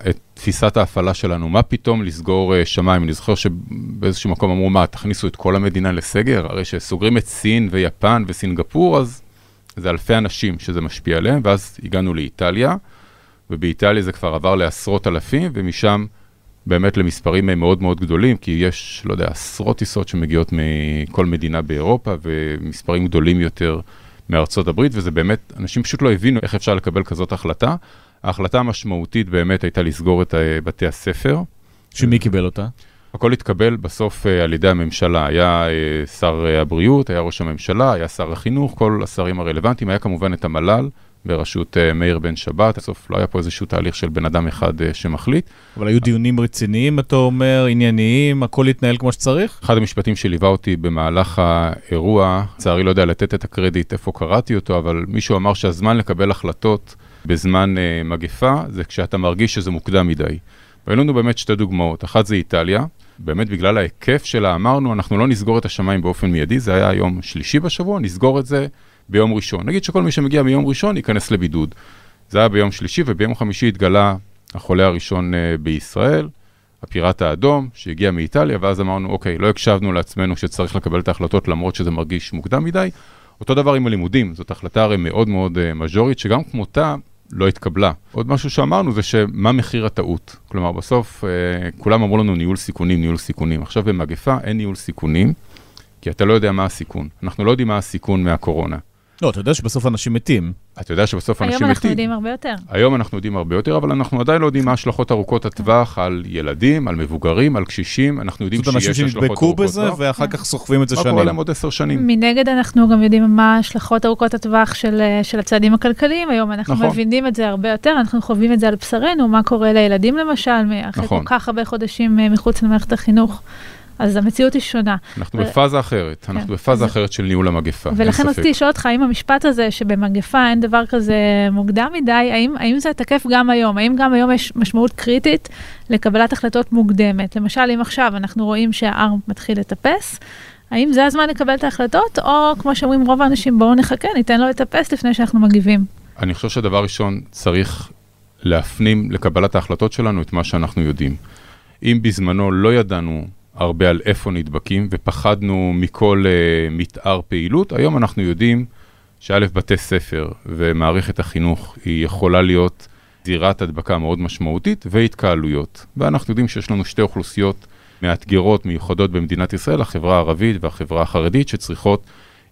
תפיסת ההפעלה שלנו. מה פתאום לסגור שמיים? אני זוכר שבאיזשהו מקום אמרו, מה, תכניסו את כל המדינה לסגר? הרי שסוגרים את סין ויפן וסינגפור, אז זה אלפי אנשים שזה משפיע עליהם, ואז הגענו לאיטליה, ובאיטליה זה כבר עבר לעשרות אלפים, ומשם באמת למספרים מאוד מאוד גדולים, כי יש, לא יודע, עשרות טיסות שמגיעות מכל מדינה באירופה, ומספרים גדולים יותר מארצות הברית, וזה באמת, אנשים פשוט לא הבינו איך אפשר לקבל כזאת החלטה. ההחלטה המשמעותית באמת הייתה לסגור את בתי הספר. שמי קיבל אותה? הכל התקבל בסוף על ידי הממשלה. היה שר הבריאות, היה ראש הממשלה, היה שר החינוך, כל השרים הרלוונטיים, היה כמובן את המל"ל, בראשות מאיר בן שבת. בסוף לא היה פה איזשהו תהליך של בן אדם אחד שמחליט. אבל היו דיונים רציניים, אתה אומר, ענייניים, הכל התנהל כמו שצריך? אחד המשפטים שליווה אותי במהלך האירוע, צערי לא יודע לתת את הקרדיט איפה קראתי אותו, אבל מישהו אמר שהזמן לקבל החלטות בזמן מגפה, זה כשאתה מרגיש שזה מוקדם מדי. והיו לנו באמת שתי דוגמאות. אחת זה איטליה, באמת בגלל ההיקף שלה אמרנו, אנחנו לא נסגור את השמיים באופן מיידי, זה היה יום שלישי בשבוע, נסגור את זה ביום ראשון. נגיד שכל מי שמגיע מיום ראשון ייכנס לבידוד. זה היה ביום שלישי, וביום חמישי התגלה החולה הראשון בישראל, הפיראט האדום, שהגיע מאיטליה, ואז אמרנו, אוקיי, לא הקשבנו לעצמנו שצריך לקבל את ההחלטות, למרות שזה מרגיש מוקדם מדי. אותו דבר עם הלימודים, זאת החלטה הרי מאוד מאוד מז'ורית, שגם כמותה לא התקבלה. עוד משהו שאמרנו זה שמה מחיר הטעות. כלומר, בסוף כולם אמרו לנו ניהול סיכונים, ניהול סיכונים. עכשיו במגפה אין ניהול סיכונים, כי אתה לא יודע מה הסיכון. אנחנו לא יודעים מה הסיכון מהקורונה. לא, אתה יודע שבסוף אנשים מתים. אתה יודע שבסוף אנשים מתים. היום אנחנו יודעים הרבה יותר. היום אנחנו יודעים הרבה יותר, אבל אנחנו עדיין לא יודעים מה השלכות ארוכות הטווח על ילדים, על מבוגרים, על קשישים. אנחנו יודעים שיש השלכות ארוכות טווח. אנשים שנדבקו בזה, ואחר כך סוחבים את זה שנים. מה קורה להם עוד 10 שנים? מנגד אנחנו גם יודעים מה השלכות ארוכות הטווח של הצעדים הכלכליים. היום אנחנו מבינים את זה הרבה יותר, אנחנו חווים את זה על בשרנו, מה קורה לילדים למשל, אחרי כל כך הרבה חודשים מחוץ למערכת החינוך. אז המציאות היא שונה. אנחנו בפאזה אחרת, אנחנו בפאזה אחרת של ניהול המגפה. ולכן רציתי לשאול אותך, האם המשפט הזה שבמגפה אין דבר כזה מוקדם מדי, האם זה תקף גם היום? האם גם היום יש משמעות קריטית לקבלת החלטות מוקדמת? למשל, אם עכשיו אנחנו רואים שהאר מתחיל לטפס, האם זה הזמן לקבל את ההחלטות, או כמו שאומרים רוב האנשים, בואו נחכה, ניתן לו לטפס לפני שאנחנו מגיבים? אני חושב שהדבר ראשון צריך להפנים לקבלת ההחלטות שלנו את מה שאנחנו יודעים. אם בזמנו לא ידענו הרבה על איפה נדבקים, ופחדנו מכל מתאר פעילות. היום אנחנו יודעים שא' בתי ספר ומערכת החינוך היא יכולה להיות זירת הדבקה מאוד משמעותית, והתקהלויות. ואנחנו יודעים שיש לנו שתי אוכלוסיות מאתגרות מיוחדות במדינת ישראל, החברה הערבית והחברה החרדית, שצריכות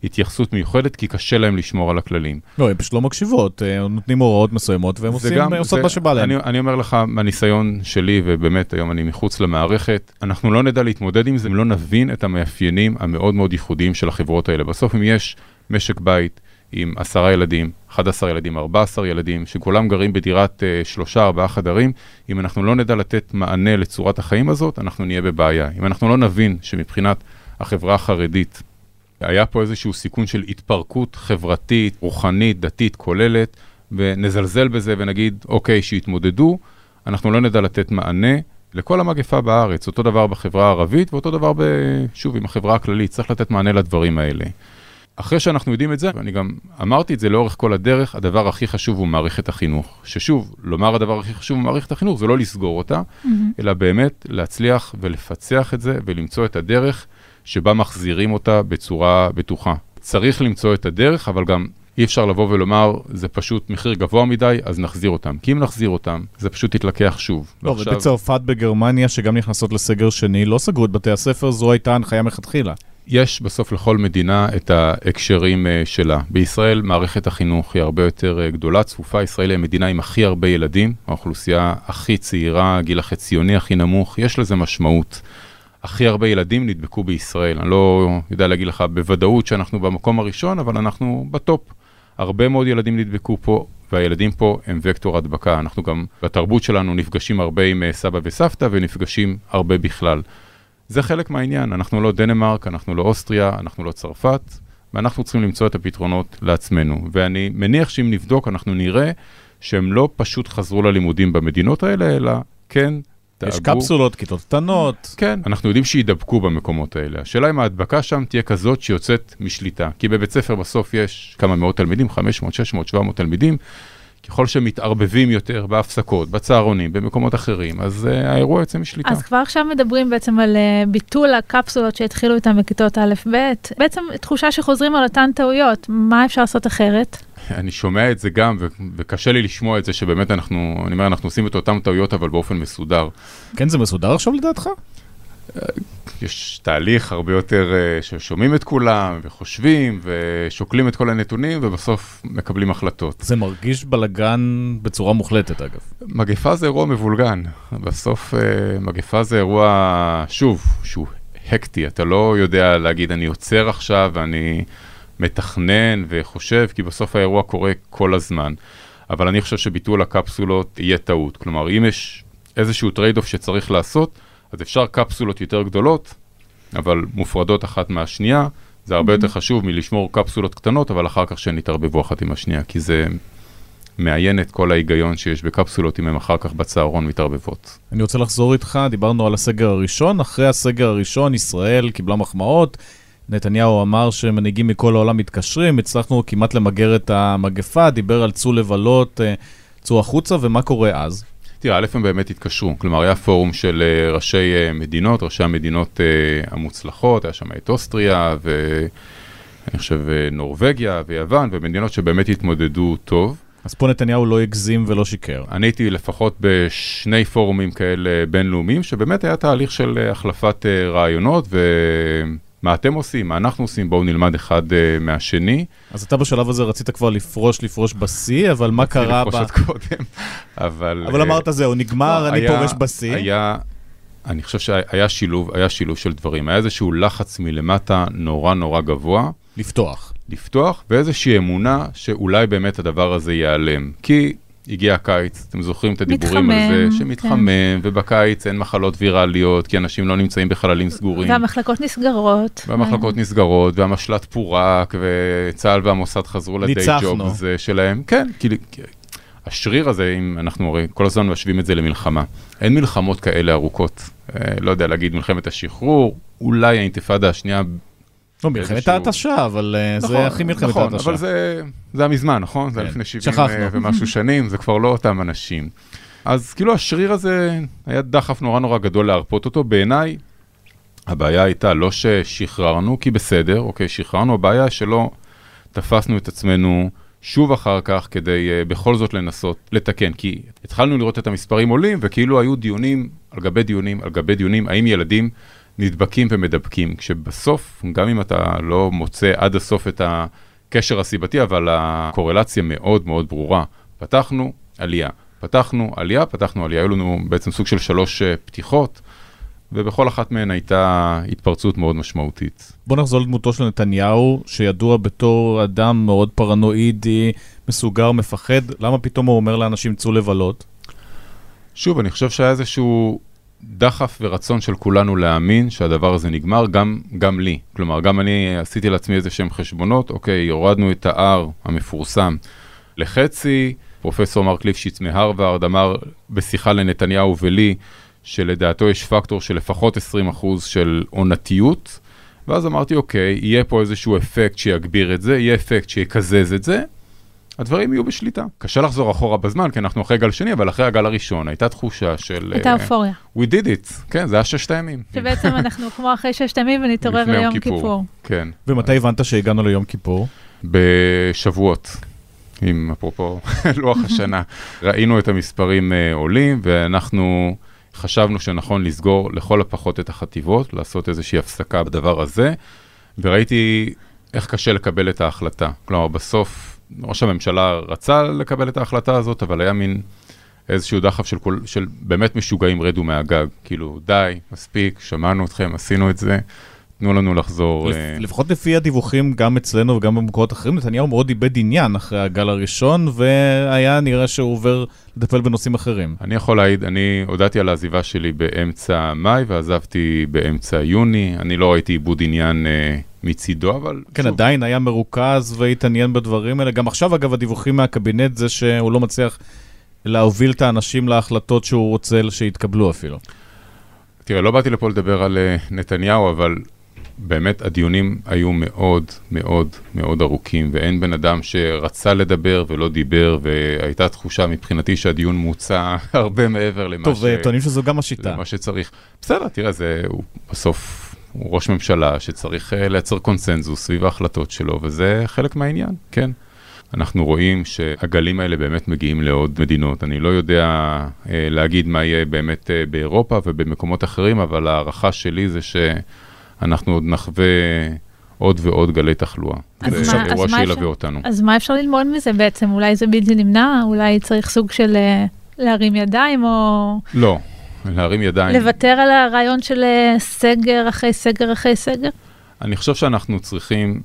התייחסות מיוחדת, כי קשה להם לשמור על הכללים. לא, הם פשוט לא מקשיבות, נותנים הוראות מסוימות, והם עושות מה שבא להם. אני אומר לך, מהניסיון שלי, ובאמת היום אני מחוץ למערכת, אנחנו לא נדע להתמודד עם זה, אם לא נבין את המאפיינים המאוד מאוד ייחודיים של החברות האלה. בסוף אם יש משק בית עם 10 ילדים, 11 ילדים, 14 ילדים, שכולם גרים בדירת 3-4 חדרים, אם אנחנו לא נדע לתת מענה לצורת החיים הזאת, אנחנו נהיה בבעיה. אם אנחנו לא נבין שמבחינת החברה החרדית, היה פה איזשהו סיכון של התפרקות חברתית, רוחנית, דתית, כוללת, ונזלזל בזה ונגיד, אוקיי, שיתמודדו, אנחנו לא נדע לתת מענה לכל המגפה בארץ. אותו דבר בחברה הערבית, ואותו דבר, שוב, עם החברה הכללית. צריך לתת מענה לדברים האלה. אחרי שאנחנו יודעים את זה, ואני גם אמרתי את זה לאורך כל הדרך, הדבר הכי חשוב הוא מערכת החינוך. ששוב, לומר הדבר הכי חשוב הוא מערכת החינוך, זה לא לסגור אותה, אלא באמת להצליח ולפצח את זה, ולמצוא את הדרך שבה מחזירים אותה בצורה בטוחה. צריך למצוא את הדרך, אבל גם אי אפשר לבוא ולומר, זה פשוט מחיר גבוה מדי, אז נחזיר אותם. כי אם נחזיר אותם, זה פשוט יתלקח שוב. לא, ובצרפת בגרמניה, שגם נכנסות לסגר שני, לא סגרו את בתי הספר, זו הייתה הנחיה מלכתחילה. יש בסוף לכל מדינה את ההקשרים שלה. בישראל מערכת החינוך היא הרבה יותר גדולה, צפופה. ישראל היא המדינה עם הכי הרבה ילדים, האוכלוסייה הכי צעירה, הגיל החציוני הכי נמוך, יש לזה משמעות. הכי הרבה ילדים נדבקו בישראל. אני לא יודע להגיד לך בוודאות שאנחנו במקום הראשון, אבל אנחנו בטופ. הרבה מאוד ילדים נדבקו פה, והילדים פה הם וקטור הדבקה. אנחנו גם בתרבות שלנו נפגשים הרבה עם סבא וסבתא, ונפגשים הרבה בכלל. זה חלק מהעניין. אנחנו לא דנמרק, אנחנו לא אוסטריה, אנחנו לא צרפת, ואנחנו צריכים למצוא את הפתרונות לעצמנו. ואני מניח שאם נבדוק, אנחנו נראה שהם לא פשוט חזרו ללימודים במדינות האלה, אלא כן, יש קפסולות, כיתות קטנות. כן, אנחנו יודעים שידבקו במקומות האלה. השאלה אם ההדבקה שם תהיה כזאת שיוצאת משליטה. כי בבית ספר בסוף יש כמה מאות תלמידים, 500, 600, 700 תלמידים. ככל שמתערבבים יותר בהפסקות, בצהרונים, במקומות אחרים, אז האירוע יוצא משליטה. אז כבר עכשיו מדברים בעצם על ביטול הקפסולות שהתחילו איתם בכיתות א'-ב'. בעצם תחושה שחוזרים על אותן טעויות. מה אפשר לעשות אחרת? אני שומע את זה גם, וקשה לי לשמוע את זה אנחנו עושים את אותם טעויות, אבל באופן מסודר. כן, זה מסודר עכשיו לדעתך? יש תהליך הרבה יותר ששומעים את כולם, וחושבים, ושוקלים את כל הנתונים, ובסוף מקבלים החלטות. זה מרגיש בלגן בצורה מוחלטת, אגב. מגפה זה אירוע מבולגן. בסוף מגפה זה אירוע, שוב, שהוא הקטי. אתה לא יודע להגיד, אני יוצר עכשיו, ואני מתכנן וחושב, כי בסוף האירוע קורה כל הזמן. אבל אני חושב שביטול הקפסולות יהיה טעות. כלומר, אם יש איזשהו טרייד-אוף שצריך לעשות, אז אפשר קפסולות יותר גדולות, אבל מופרדות אחת מהשנייה. זה הרבה יותר חשוב מלשמור קפסולות קטנות, אבל אחר כך שהן יתערבבו אחת עם השנייה, כי זה מעיין את כל ההיגיון שיש בקפסולות, אם הן אחר כך בצהרון מתערבבות. אני רוצה לחזור איתך, דיברנו על הסגר הראשון. אחרי הסגר הראשון, ישראל קיבלה מחמאות. נתניהו אמר שמנהיגים מכל העולם מתקשרים, הצלחנו כמעט למגר את המגפה, דיבר על צאו לבלות, צאו החוצה, ומה קורה אז? תראה, א' הם באמת התקשרו, כלומר היה פורום של ראשי מדינות, ראשי המדינות המוצלחות, היה שם את אוסטריה, ואני חושב נורווגיה ויוון, ומדינות שבאמת התמודדו טוב. אז פה נתניהו לא הגזים ולא שיקר. אני הייתי לפחות בשני פורומים כאלה בינלאומיים, שבאמת היה תהליך של החלפת רעיונות, מה אתם עושים, מה אנחנו עושים, בואו נלמד אחד מהשני. אז אתה בשלב הזה רצית כבר לפרוש בשיא, אבל מה קרה לפרוש עוד קודם. אבל אמרת זהו, נגמר, אני פורש בשיא. אני חושב שהיה שילוב של דברים. היה איזשהו לחץ מלמטה נורא גבוה. לפתוח, ואיזושהי אמונה שאולי באמת הדבר הזה ייעלם. כי הגיע הקיץ, אתם זוכרים את הדיבורים על זה, שמתחמם, ובקיץ אין מחלות ויראליות, כי אנשים לא נמצאים בחללים סגורים. והמחלקות נסגרות. והמשלט פורק, וצה"ל והמוסד חזרו לדיי ג'וב שלהם. כן, כי השריר הזה, אם אנחנו הרי כל הזמן משווים את זה למלחמה. אין מלחמות כאלה ארוכות. לא יודע להגיד מלחמת השחרור, אולי האינתיפאדה השנייה, לא, מלחמת ההתשה, אבל זה הכי מלחמת ההתשה. אבל זה היה מזמן, נכון? זה לפני 70 ומשהו שנים, זה כבר לא אותם אנשים. אז כאילו השריר הזה היה דחף נורא גדול להרפות אותו. בעיניי, הבעיה הייתה לא ששחררנו, כי בסדר, אוקיי, שחררנו, הבעיה שלא תפסנו את עצמנו שוב אחר כך, כדי בכל זאת לנסות לתקן, כי התחלנו לראות את המספרים עולים, וכאילו היו דיונים על גבי דיונים, האם ילדים נדבקים ומדבקים, כשבסוף, גם אם אתה לא מוצא עד הסוף את הקשר הסיבתי, אבל הקורלציה מאוד מאוד ברורה. פתחנו, עלייה. פתחנו, עלייה. היו לנו בעצם סוג של 3 פתיחות, ובכל אחת מהן הייתה התפרצות מאוד משמעותית. בוא נחזור לדמותו של נתניהו, שידוע בתור אדם מאוד פרנואידי, מסוגר, מפחד. למה פתאום הוא אומר לאנשים צאו לבלות? שוב, אני חושב שהיה איזשהו דחף ורצון של כולנו להאמין שהדבר הזה נגמר, גם לי. כלומר, גם אני עשיתי לעצמי איזה שהם חשבונות, אוקיי, הורדנו את ה-R המפורסם לחצי, פרופסור מרק ליפשיץ מהרווארד אמר בשיחה לנתניהו ולי, שלדעתו יש פקטור של לפחות 20% של עונתיות, ואז אמרתי, אוקיי, יהיה פה איזשהו אפקט שיגביר את זה, יהיה אפקט שיקזז את זה, הדברים יהיו בשליטה. קשה לחזור אחורה בזמן, כי אנחנו אחרי גל שני, אבל אחרי הגל הראשון, הייתה תחושה של... הייתה אופוריה. We did it, כן, זה היה 6 הימים. שבעצם אנחנו כמו אחרי 6 ימים ונתעורר ליום כיפור. כן. ומתי הבנת שהגענו ליום כיפור? בשבועות. עם אפרופו לוח השנה. ראינו את המספרים עולים, ואנחנו חשבנו שנכון לסגור לכל הפחות את החטיבות, לעשות איזושהי הפסקה בדבר הזה, וראיתי איך קשה לקבל את ההחלטה. כלומר, בסוף ראש הממשלה רצה לקבל את ההחלטה הזאת, אבל היה מין איזשהו דחף של באמת משוגעים רדו מהגג. כאילו, די, מספיק, שמענו אתכם, עשינו את זה, תנו לנו לחזור. לפחות לפי הדיווחים, גם אצלנו וגם במקורות אחרים, נתניהו מאוד איבד עניין אחרי הגל הראשון, והיה נראה שהוא עובר לטפל בנושאים אחרים. אני יכול להעיד, אני הודעתי על העזיבה שלי באמצע מאי, ועזבתי באמצע יוני. אני לא ראיתי איבוד עניין מצידו, אבל... כן, עדיין היה מרוכז והתעניין בדברים האלה. גם עכשיו, אגב, הדיווחים מהקבינט זה שהוא לא מצליח להוביל את האנשים להחלטות שהוא רוצה שיתקבלו אפילו. תראה, לא באתי לפה לדבר על נתניהו, אבל באמת הדיונים היו מאוד מאוד מאוד ארוכים, ואין בן אדם שרצה לדבר ולא דיבר, והייתה תחושה מבחינתי שהדיון מוצא הרבה מעבר למה טוב, טוענים שזו גם השיטה. למה שצריך. בסדר, תראה, בסוף הוא ראש ממשלה שצריך לייצר קונסנזוס סביב ההחלטות שלו, וזה חלק מהעניין, כן. אנחנו רואים שהגלים האלה באמת מגיעים לעוד מדינות. אני לא יודע להגיד מה יהיה באמת באירופה ובמקומות אחרים, אבל הערכה שלי זה שאנחנו עוד נחווה עוד ועוד גלי תחלואה. זה אירוע שילווה אותנו. אז מה אפשר ללמוד מזה בעצם? אולי זה בלתי נמנע? אולי צריך סוג של להרים ידיים או... לא, להרים ידיים. לוותר על הרעיון של סגר אחרי סגר אחרי סגר? אני חושב שאנחנו צריכים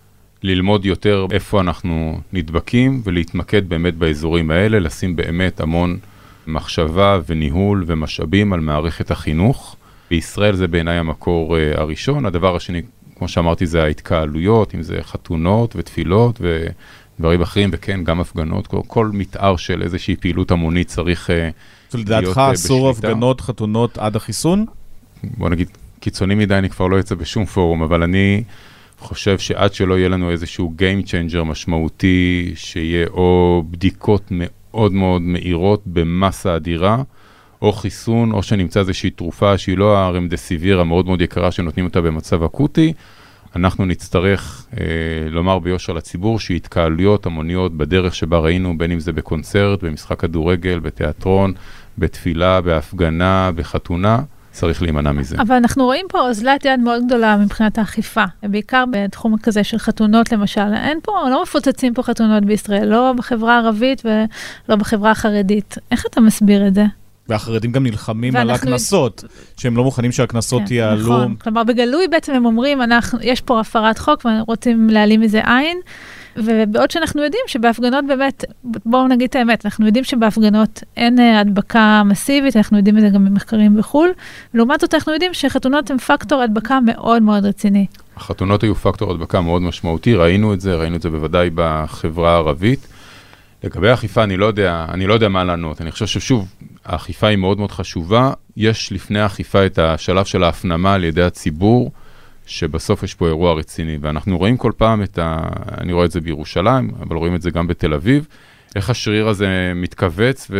ללמוד יותר איפה אנחנו נדבקים, ולהתמקד באמת באזורים האלה, לשים באמת המון מחשבה וניהול ומשאבים על מערכת החינוך. בישראל זה בעיניי המקור הראשון. הדבר השני, כמו שאמרתי, זה ההתקהלויות, אם זה חתונות ותפילות ודברים אחרים, וכן, גם הפגנות. כל מתאר של איזושהי פעילות המונית צריך להיות בשליטה. לדעתך אסור הפגנות, חתונות עד החיסון? בוא נגיד, קיצוני מדי, אני כבר לא יצא בשום פורום, אבל אני חושב שעד שלא יהיה לנו איזשהו game changer משמעותי, שיהיה או בדיקות מאוד מאוד מהירות במסה אדירה, או חיסון, או שנמצא איזושהי תרופה שהיא לא הרמדסיביר המאוד מאוד יקרה שנותנים אותה במצב אקוטי, אנחנו נצטרך לומר ביושר לציבור שהתקהלויות המוניות בדרך שבה ראינו, בין אם זה בקונצרט, במשחק כדורגל, בתיאטרון, בתפילה, בהפגנה, בחתונה, צריך להימנע מזה. אבל אנחנו רואים פה אוזלת יד מאוד גדולה מבחינת האכיפה, בעיקר בתחום כזה של חתונות למשל. אין פה, לא מפוצצים פה חתונות בישראל, לא בחברה הערבית ולא בחברה החרדית. איך אתה מסביר את זה? והחרדים גם נלחמים על הכנסות, שהם לא מוכנים שהכנסות יעלו. נכון, כלומר בגלוי בעצם הם אומרים, יש פה הפרת חוק ורוצים להעלים מזה עין, ובעוד שאנחנו יודעים שבהפגנות באמת, בואו נגיד את האמת, אנחנו יודעים שבהפגנות אין הדבקה מסיבית, אנחנו יודעים את זה גם במחקרים בחול, ולעומת זאת אנחנו יודעים שחתונות הם פקטור הדבקה מאוד מאוד רציני. החתונות היו פקטור הדבקה מאוד משמעותי, ראינו את זה בוודאי בחברה הערבית. לגבי האכיפה, אני לא יודע מה לענות. אני חושב ששוב, האכיפה היא מאוד מאוד חשובה. יש לפני האכיפה את השלב של ההפנמה על ידי הציבור, שבסוף יש פה אירוע רציני. ואנחנו רואים כל פעם אני רואה את זה בירושלים, אבל רואים את זה גם בתל אביב, איך השריר הזה מתכווץ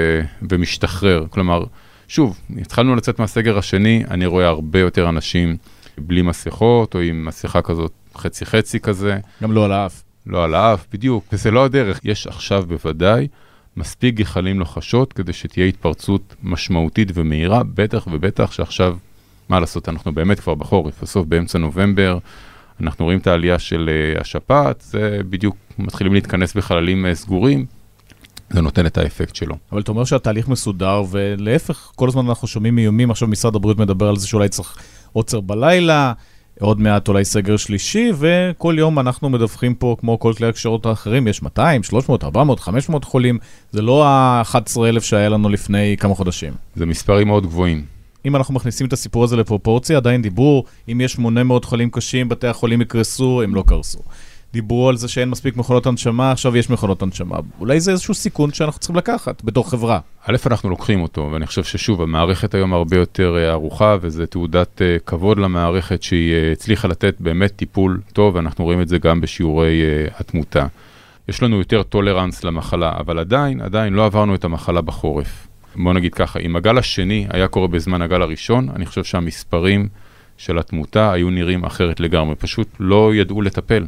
ומשתחרר. כלומר, שוב, התחלנו לצאת מהסגר השני, אני רואה הרבה יותר אנשים בלי מסכות, או עם מסכה כזאת חצי כזה. גם לא על האף. לא על האף, בדיוק. וזה לא הדרך. יש עכשיו בוודאי מספיק גחלים לוחשות כדי שתהיה התפרצות משמעותית ומהירה, בטח ובטח שעכשיו מה לעשות, אנחנו באמת כבר בחורף, בסוף באמצע נובמבר, אנחנו רואים את העלייה של השפעת, זה בדיוק מתחילים להתכנס בחללים סגורים, זה נותן את האפקט שלו. אבל אתה אומר שהתהליך מסודר, ולהפך, כל הזמן אנחנו שומעים איומים, עכשיו משרד הבריאות מדבר על זה שאולי צריך עוצר בלילה, עוד מעט אולי סגר שלישי, וכל יום אנחנו מדווחים פה, כמו כל כלי הקשרות האחרים, יש 200, 300, 400, 500 חולים, זה לא ה-11,000 שהיה לנו לפני כמה חודשים. זה מספרים מאוד גבוהים. אם אנחנו מכניסים את הסיפור הזה לפרופורציה, עדיין דיברו, אם יש 800 חולים קשים, בתי החולים יקרסו, הם לא קרסו. דיברו על זה שאין מספיק מכונות הנשמה, עכשיו יש מכונות הנשמה. אולי זה איזשהו סיכון שאנחנו צריכים לקחת בתור חברה. א', אנחנו לוקחים אותו, ואני חושב ששוב, המערכת היום הרבה יותר ערוכה, וזה תעודת כבוד למערכת שהיא הצליחה לתת באמת טיפול טוב, ואנחנו רואים את זה גם בשיעורי התמותה. יש לנו יותר טולרנס למחלה, אבל עדיין לא עברנו את המחלה בחורף. בוא נגיד ככה, אם הגל השני היה קורה בזמן הגל הראשון, אני חושב שהמספרים של התמותה היו נראים אחרת לגמרי, פשוט לא ידעו לטפל.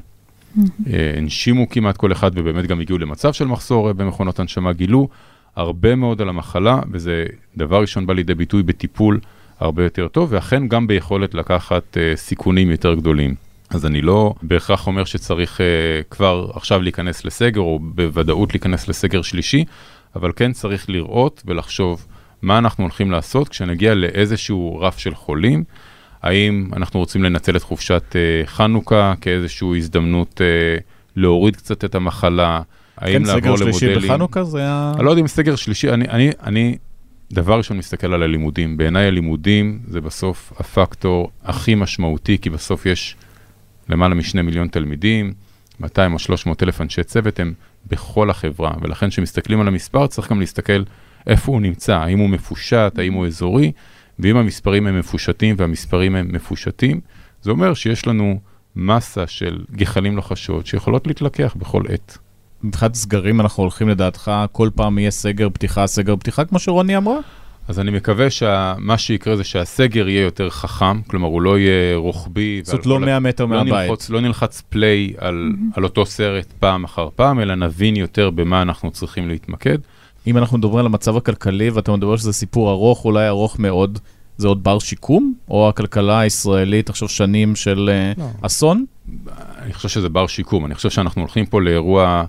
הנשימו כמעט כל אחד, ובאמת גם הגיעו למצב של מחסור במכונות הנשמה, גילו הרבה מאוד על המחלה, וזה דבר ראשון בא לידי ביטוי בטיפול הרבה יותר טוב, ואכן גם ביכולת לקחת סיכונים יותר גדולים. אז אני לא בהכרח אומר שצריך כבר עכשיו להיכנס לסגר, או בוודאות להיכנס לסגר שלישי, אבל כן צריך לראות ולחשוב מה אנחנו הולכים לעשות כשנגיע לאיזשהו רף של חולים, האם אנחנו רוצים לנצל את חופשת חנוכה כאיזושהי הזדמנות להוריד קצת את המחלה, האם לעבור למודלים. כן, סגר שלישי בחנוכה זה היה... אני לא יודע אם סגר שלישי, אני דבר ראשון מסתכל על הלימודים. בעיניי הלימודים זה בסוף הפקטור הכי משמעותי, כי בסוף יש למעלה מ2 מיליון תלמידים, 200 או 300 אלף אנשי צוות, הם בכל החברה, ולכן שמסתכלים על המספר צריך גם להסתכל איפה הוא נמצא, האם הוא מפושט, האם הוא אזורי, ואם המספרים הם מפושטים והמספרים הם מפושטים, זה אומר שיש לנו מסה של גחלים לוחשות שיכולות להתלקח בכל עת. מבחינת סגרים אנחנו הולכים לדעתך, כל פעם יהיה סגר פתיחה, כמו שרוני אמרה? אז אני מקווה שמה שיקרה זה שהסגר יהיה יותר חכם, כלומר הוא לא יהיה רוחבי. זאת לא 100 מטר מהבית. לא נלחץ פליי על אותו סרט פעם אחר פעם, אלא נבין יותר במה אנחנו צריכים להתמקד. אם אנחנו מדברים על המצב הכלכלי, ואתה מדבר שזה סיפור ארוך, אולי ארוך מאוד, זה עוד בר שיקום? או הכלכלה הישראלית, עכשיו שנים של אסון? אני חושב שזה בר שיקום. אני חושב שאנחנו הולכים פה לאירוע,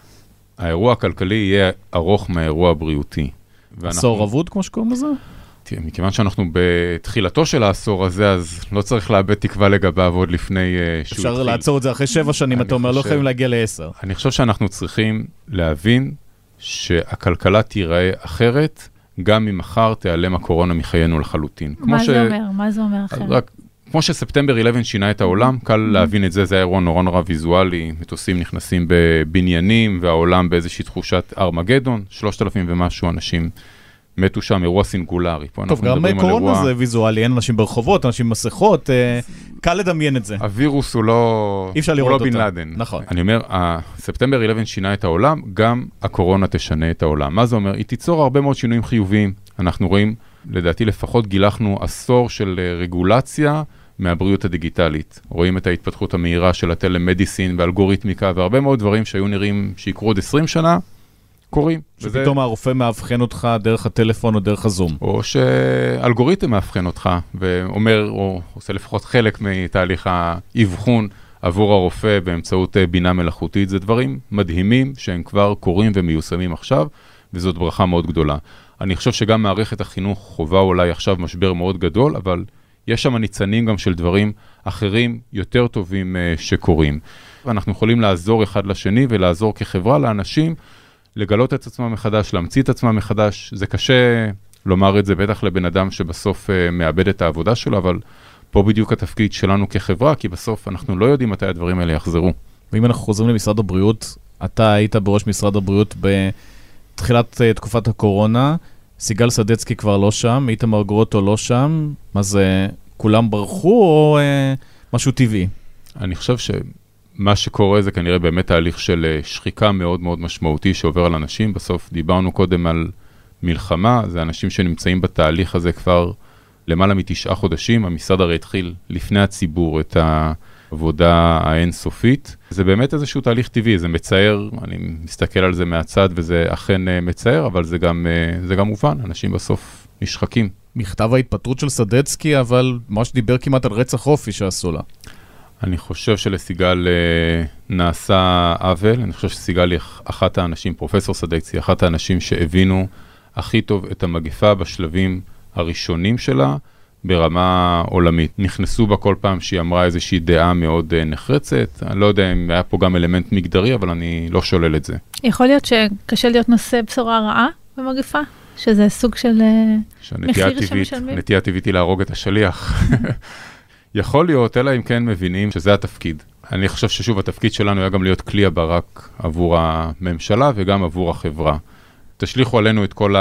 האירוע הכלכלי יהיה ארוך מהאירוע הבריאותי. עשור אבוד, כמו שקוראים לזה? תראה, מכיוון שאנחנו בתחילתו של העשור הזה, אז לא צריך לאבד תקווה לגביו עוד לפני שהוא התחיל. אפשר לעצור את זה אחרי 7 שנים, אתה אומר, לא יכולים להגיע ל10. אני חושב שאנחנו צריכים להבין שהכלכלה תיראה אחרת, גם אם מחר תיעלם הקורונה מחיינו לחלוטין. מה זה אומר? מה זה אומר אחרת? כמו שספטמבר 11 שינה את העולם, קל להבין את זה, זה היה אירוע נורא ויזואלי, מטוסים נכנסים בבניינים, והעולם באיזושהי תחושת ארמגדון, 3,000 ומשהו אנשים מתו שם, אירוע סינגולרי. טוב, גם קורונה זה ויזואלי, אין אנשים ברחובות, אנשים עם מסכות, קל לדמיין את זה. הווירוס הוא לא בן לאדן. נכון. אני אומר, ספטמבר 11 שינה את העולם, גם הקורונה תשנה את העולם. מה זה אומר? היא תיצור הרבה מאוד שינויים חיוביים. אנחנו רואים, לדעתי לפחות גילחנו עשור של רגולציה מהבריאות הדיגיטלית. רואים את ההתפתחות המהירה של הטלמדיסין ואלגוריתמיקה, והרבה מאוד דברים שהיו נראים שיקרו עוד 20 שנה, קורים. שפתאום הרופא מאבחן אותך דרך הטלפון או דרך הזום. או שאלגוריתם מאבחן אותך, ואומר, או עושה לפחות חלק מתהליך האבחון עבור הרופא באמצעות בינה מלאכותית. זה דברים מדהימים שהם כבר קורים ומיושמים עכשיו, וזאת ברכה מאוד גדולה. אני חושב שגם מערכת החינוך חובה אולי עכשיו משבר מאוד גדול, אבל יש שם ניצנים גם של דברים אחרים יותר טובים שקורים. ואנחנו יכולים לעזור אחד לשני ולעזור כחברה לאנשים לגלות את עצמם מחדש, להמציא את עצמם מחדש. זה קשה לומר את זה בטח לבן אדם שבסוף מאבד את העבודה שלו, אבל פה בדיוק התפקיד שלנו כחברה, כי בסוף אנחנו לא יודעים מתי הדברים האלה יחזרו. ואם אנחנו חוזרים למשרד הבריאות, אתה היית בראש משרד הבריאות בתחילת תקופת הקורונה, סיגל סדצקי כבר לא שם, איתמר גרוטו לא שם, מה זה, כולם ברחו או משהו טבעי? אני חושב מה שקורה זה כנראה באמת תהליך של שחיקה מאוד מאוד משמעותי שעובר על אנשים. בסוף דיברנו קודם על מלחמה, זה אנשים שנמצאים בתהליך הזה כבר למעלה מ9 חודשים. המשרד הרי התחיל לפני הציבור את העבודה האינסופית. זה באמת איזשהו תהליך טבעי, זה מצער, אני מסתכל על זה מהצד וזה אכן מצער, אבל זה גם מובן, אנשים בסוף נשחקים מכתב ההתפטרות של סדצקי, אבל ממש דיבר כמעט על רצח אופי שעשו לה. אני חושב שלסיגל נעשה עוול, אני חושב שסיגל היא אחת האנשים, פרופסור סדצקי, אחת האנשים שהבינו הכי טוב את המגפה בשלבים הראשונים שלה, ברמה עולמית. נכנסו בה כל פעם שהיא אמרה איזושהי דעה מאוד נחרצת, אני לא יודע אם היה פה גם אלמנט מגדרי, אבל אני לא שולל את זה. יכול להיות שקשה להיות נושא בשורה רעה במגפה? שזה סוג של מחיר שמשלמים? נטייה טבעית היא להרוג את השליח. יכול להיות, אלא אם כן מבינים שזה התפקיד. אני חושב ששוב, התפקיד שלנו היה גם להיות כלי הברק עבור הממשלה וגם עבור החברה. תשליחו עלינו את כל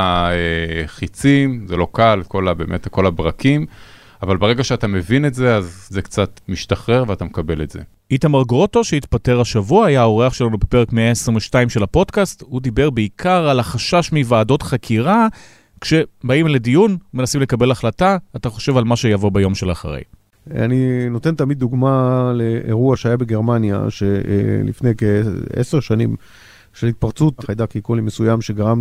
החיצים, זה לא קל, באמת כל הברקים, אבל ברגע שאתה מבין את זה, אז זה קצת משתחרר ואתה מקבל את זה. איתמר גרוטו, שהתפטר השבוע, היה האורח שלנו בפרק 122 של הפודקאסט. הוא דיבר בעיקר על החשש מוועדות חקירה, כשבאים לדיון, מנסים לקבל החלטה, אתה חושב על מה שיבוא ביום של אחרי. אני נותן תמיד דוגמה לאירוע שהיה בגרמניה, שלפני כ10 שנים, של התפרצות חיידק איקולי מסוים שגרם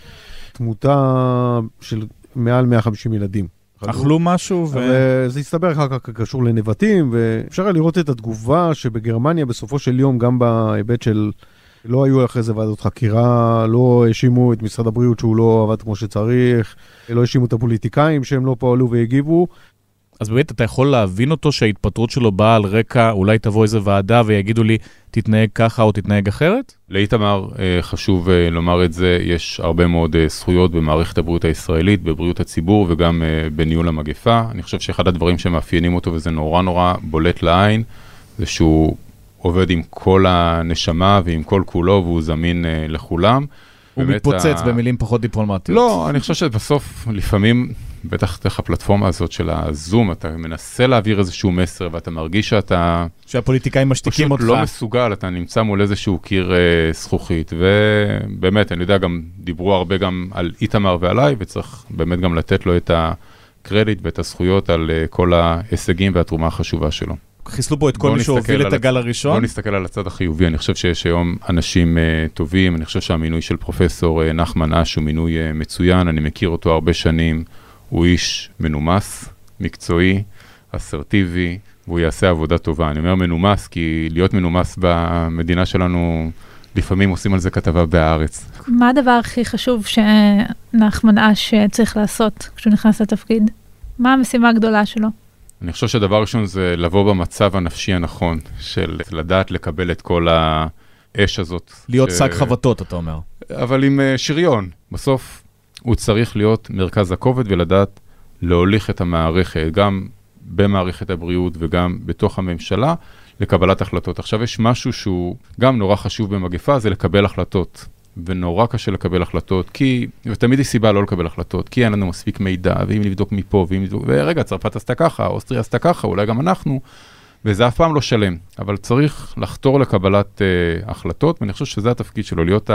לתמותה של מעל 150 ילדים. אכלו משהו וזה הסתבר אחר כך קשור לנבטים, ואפשר לראות את התגובה שבגרמניה בסופו של יום, גם בהיבט של לא היו אחרי זה ועדות חקירה, לא האשימו את משרד הבריאות שהוא לא עבד כמו שצריך, לא האשימו את הפוליטיקאים שהם לא פעלו והגיבו. אז באמת אתה יכול להבין אותו שההתפטרות שלו באה על רקע, אולי תבוא איזה ועדה ויגידו לי, תתנהג ככה או תתנהג אחרת? לאיתמר חשוב לומר את זה, יש הרבה מאוד זכויות במערכת הבריאות הישראלית, בבריאות הציבור וגם בניהול המגפה. אני חושב שאחד הדברים שמאפיינים אותו, וזה נורא נורא בולט לעין, זה שהוא עובד עם כל הנשמה ועם כל כולו, והוא זמין לכולם. הוא מתפוצץ במילים פחות דיפלומטיות. לא, אני חושב שבסוף לפעמים, בטח דרך הפלטפורמה הזאת של הזום, אתה מנסה להעביר איזשהו מסר, ואתה מרגיש שהפוליטיקאים משתיקים אותך. פשוט לא מסוגל, אתה נמצא מול איזשהו קיר זכוכית, ובאמת, אני יודע, גם דיברו הרבה גם על איתמר ועליי, וצריך באמת גם לתת לו את הקרדיט ואת הזכויות על כל ההישגים והתרומה החשובה שלו. חיסלו פה את כל מי שהוביל את הגל הראשון. בוא נסתכל על הצד החיובי, אני חושב שיש היום אנשים טובים, אני חושב שהמינוי של פרופסור נחמן אש הוא מינוי מצוין, אני מכיר אותו הרבה שנים, הוא איש מנומס, מקצועי, אסרטיבי, והוא יעשה עבודה טובה. אני אומר מנומס, כי להיות מנומס במדינה שלנו, לפעמים עושים על זה כתבה בהארץ. מה הדבר הכי חשוב שנחמן אש צריך לעשות כשהוא נכנס לתפקיד? מה המשימה הגדולה שלו? אני חושב שהדבר ראשון זה לבוא במצב הנפשי הנכון, של לדעת לקבל את כל האש הזאת. להיות שק חבטות, אתה אומר. אבל עם שריון. בסוף הוא צריך להיות מרכז הכובד ולדעת להוליך את המערכת, גם במערכת הבריאות וגם בתוך הממשלה, לקבלת החלטות. עכשיו יש משהו שהוא גם נורא חשוב במגפה, זה לקבל החלטות. ונורא קשה לקבל החלטות, כי, ותמיד יש סיבה לא לקבל החלטות, כי אין לנו מספיק מידע, ואם נבדוק מפה, ורגע, צרפת עשתה ככה, אוסטריה עשתה ככה, אולי גם אנחנו, וזה אף פעם לא שלם, אבל צריך לחתור לקבלת החלטות, ואני חושב שזה התפקיד שלו, להיות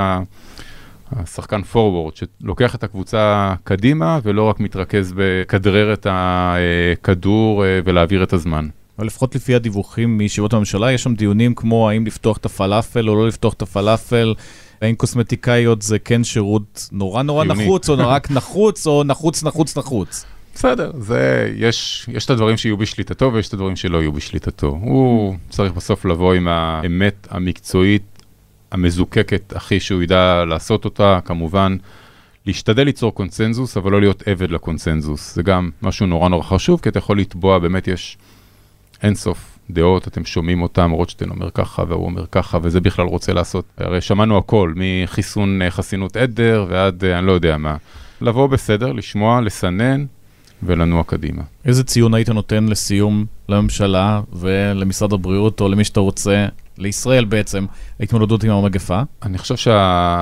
השחקן פורוורד, שלוקח את הקבוצה קדימה, ולא רק מתרכז בכדרר את הכדור ולהעביר את הזמן. אבל לפחות לפי הדיווחים מישיבות הממשלה, יש שם דיונים כמו האם לפתוח את הפלאפל או לא לפתוח את הפלאפל, האם קוסמטיקאיות זה כן שירות נורא נורא נחוץ, או רק נחוץ, או נחוץ. בסדר, יש את הדברים שיהיו בשליטתו, ויש את הדברים שלא יהיו בשליטתו. הוא צריך בסוף לבוא עם האמת המקצועית, המזוקקת, הכי שהוא ידע לעשות אותה, כמובן, להשתדל ליצור קונצנזוס, אבל לא להיות עבד לקונצנזוס. זה גם משהו נורא נורא חשוב, כי אתה יכול לתבוע, באמת יש אינסוף דעות, אתם שומעים אותם, רוטשטיין אומר ככה, והוא אומר ככה, וזה בכלל רוצה לעשות. הרי שמענו הכל, מחיסון חסינות עדר, ועד אני לא יודע מה. לבוא בסדר, לשמוע, לסנן, ולנוע קדימה. איזה ציון היית נותן לסיום לממשלה, ולמשרד הבריאות, או למי שאתה רוצה, לישראל בעצם, ההתמודדות עם המגפה? אני חושב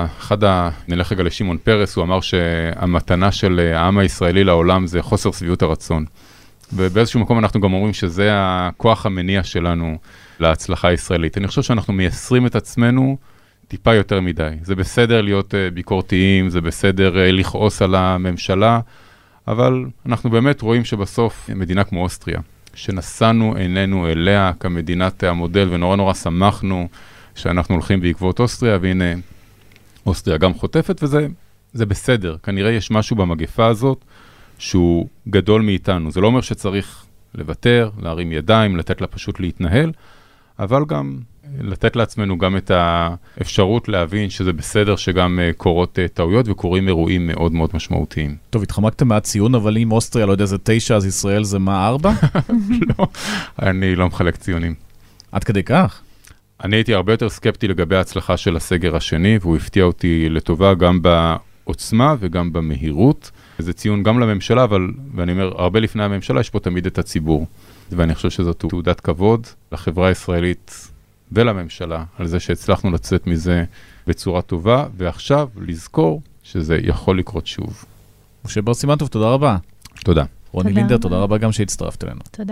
נלך רגע לשמעון פרס, הוא אמר שהמתנה של העם הישראלי לעולם זה חוסר שביעות הרצון. ובאיזשהו מקום אנחנו גם אומרים שזה הכוח המניע שלנו להצלחה הישראלית. אני חושב שאנחנו מייסרים את עצמנו טיפה יותר מדי. זה בסדר להיות ביקורתיים, זה בסדר לכעוס על הממשלה, אבל אנחנו באמת רואים שבסוף מדינה כמו אוסטריה, שנסענו עינינו אליה כמדינת המודל, ונורא נורא שמחנו שאנחנו הולכים בעקבות אוסטריה, והנה אוסטריה גם חוטפת, וזה בסדר. כנראה יש משהו במגפה הזאת, שהוא גדול מאיתנו. זה לא אומר שצריך לוותר, להרים ידיים, לתת לה פשוט להתנהל, אבל גם לתת לעצמנו גם את האפשרות להבין שזה בסדר שגם קורות טעויות וקורים אירועים מאוד מאוד משמעותיים. טוב, התחמקתם מהציון, אבל אם אוסטריה, לא יודע, זה 9, אז ישראל זה מה, 4? לא, אני לא מחלק ציונים. עד כדי כך? אני הייתי הרבה יותר סקפטי לגבי ההצלחה של הסגר השני, והוא הפתיע אותי לטובה גם בעוצמה וגם במהירות. זה ציון גם לממשלה, אבל, ואני אומר, הרבה לפני הממשלה יש פה תמיד את הציבור. ואני חושב שזו תעודת כבוד לחברה הישראלית ולממשלה, על זה שהצלחנו לצאת מזה בצורה טובה, ועכשיו לזכור שזה יכול לקרות שוב. משה בר סימן טוב, תודה רבה. תודה. רוני לינדר, תודה רבה גם שהצטרפת אלינו. תודה.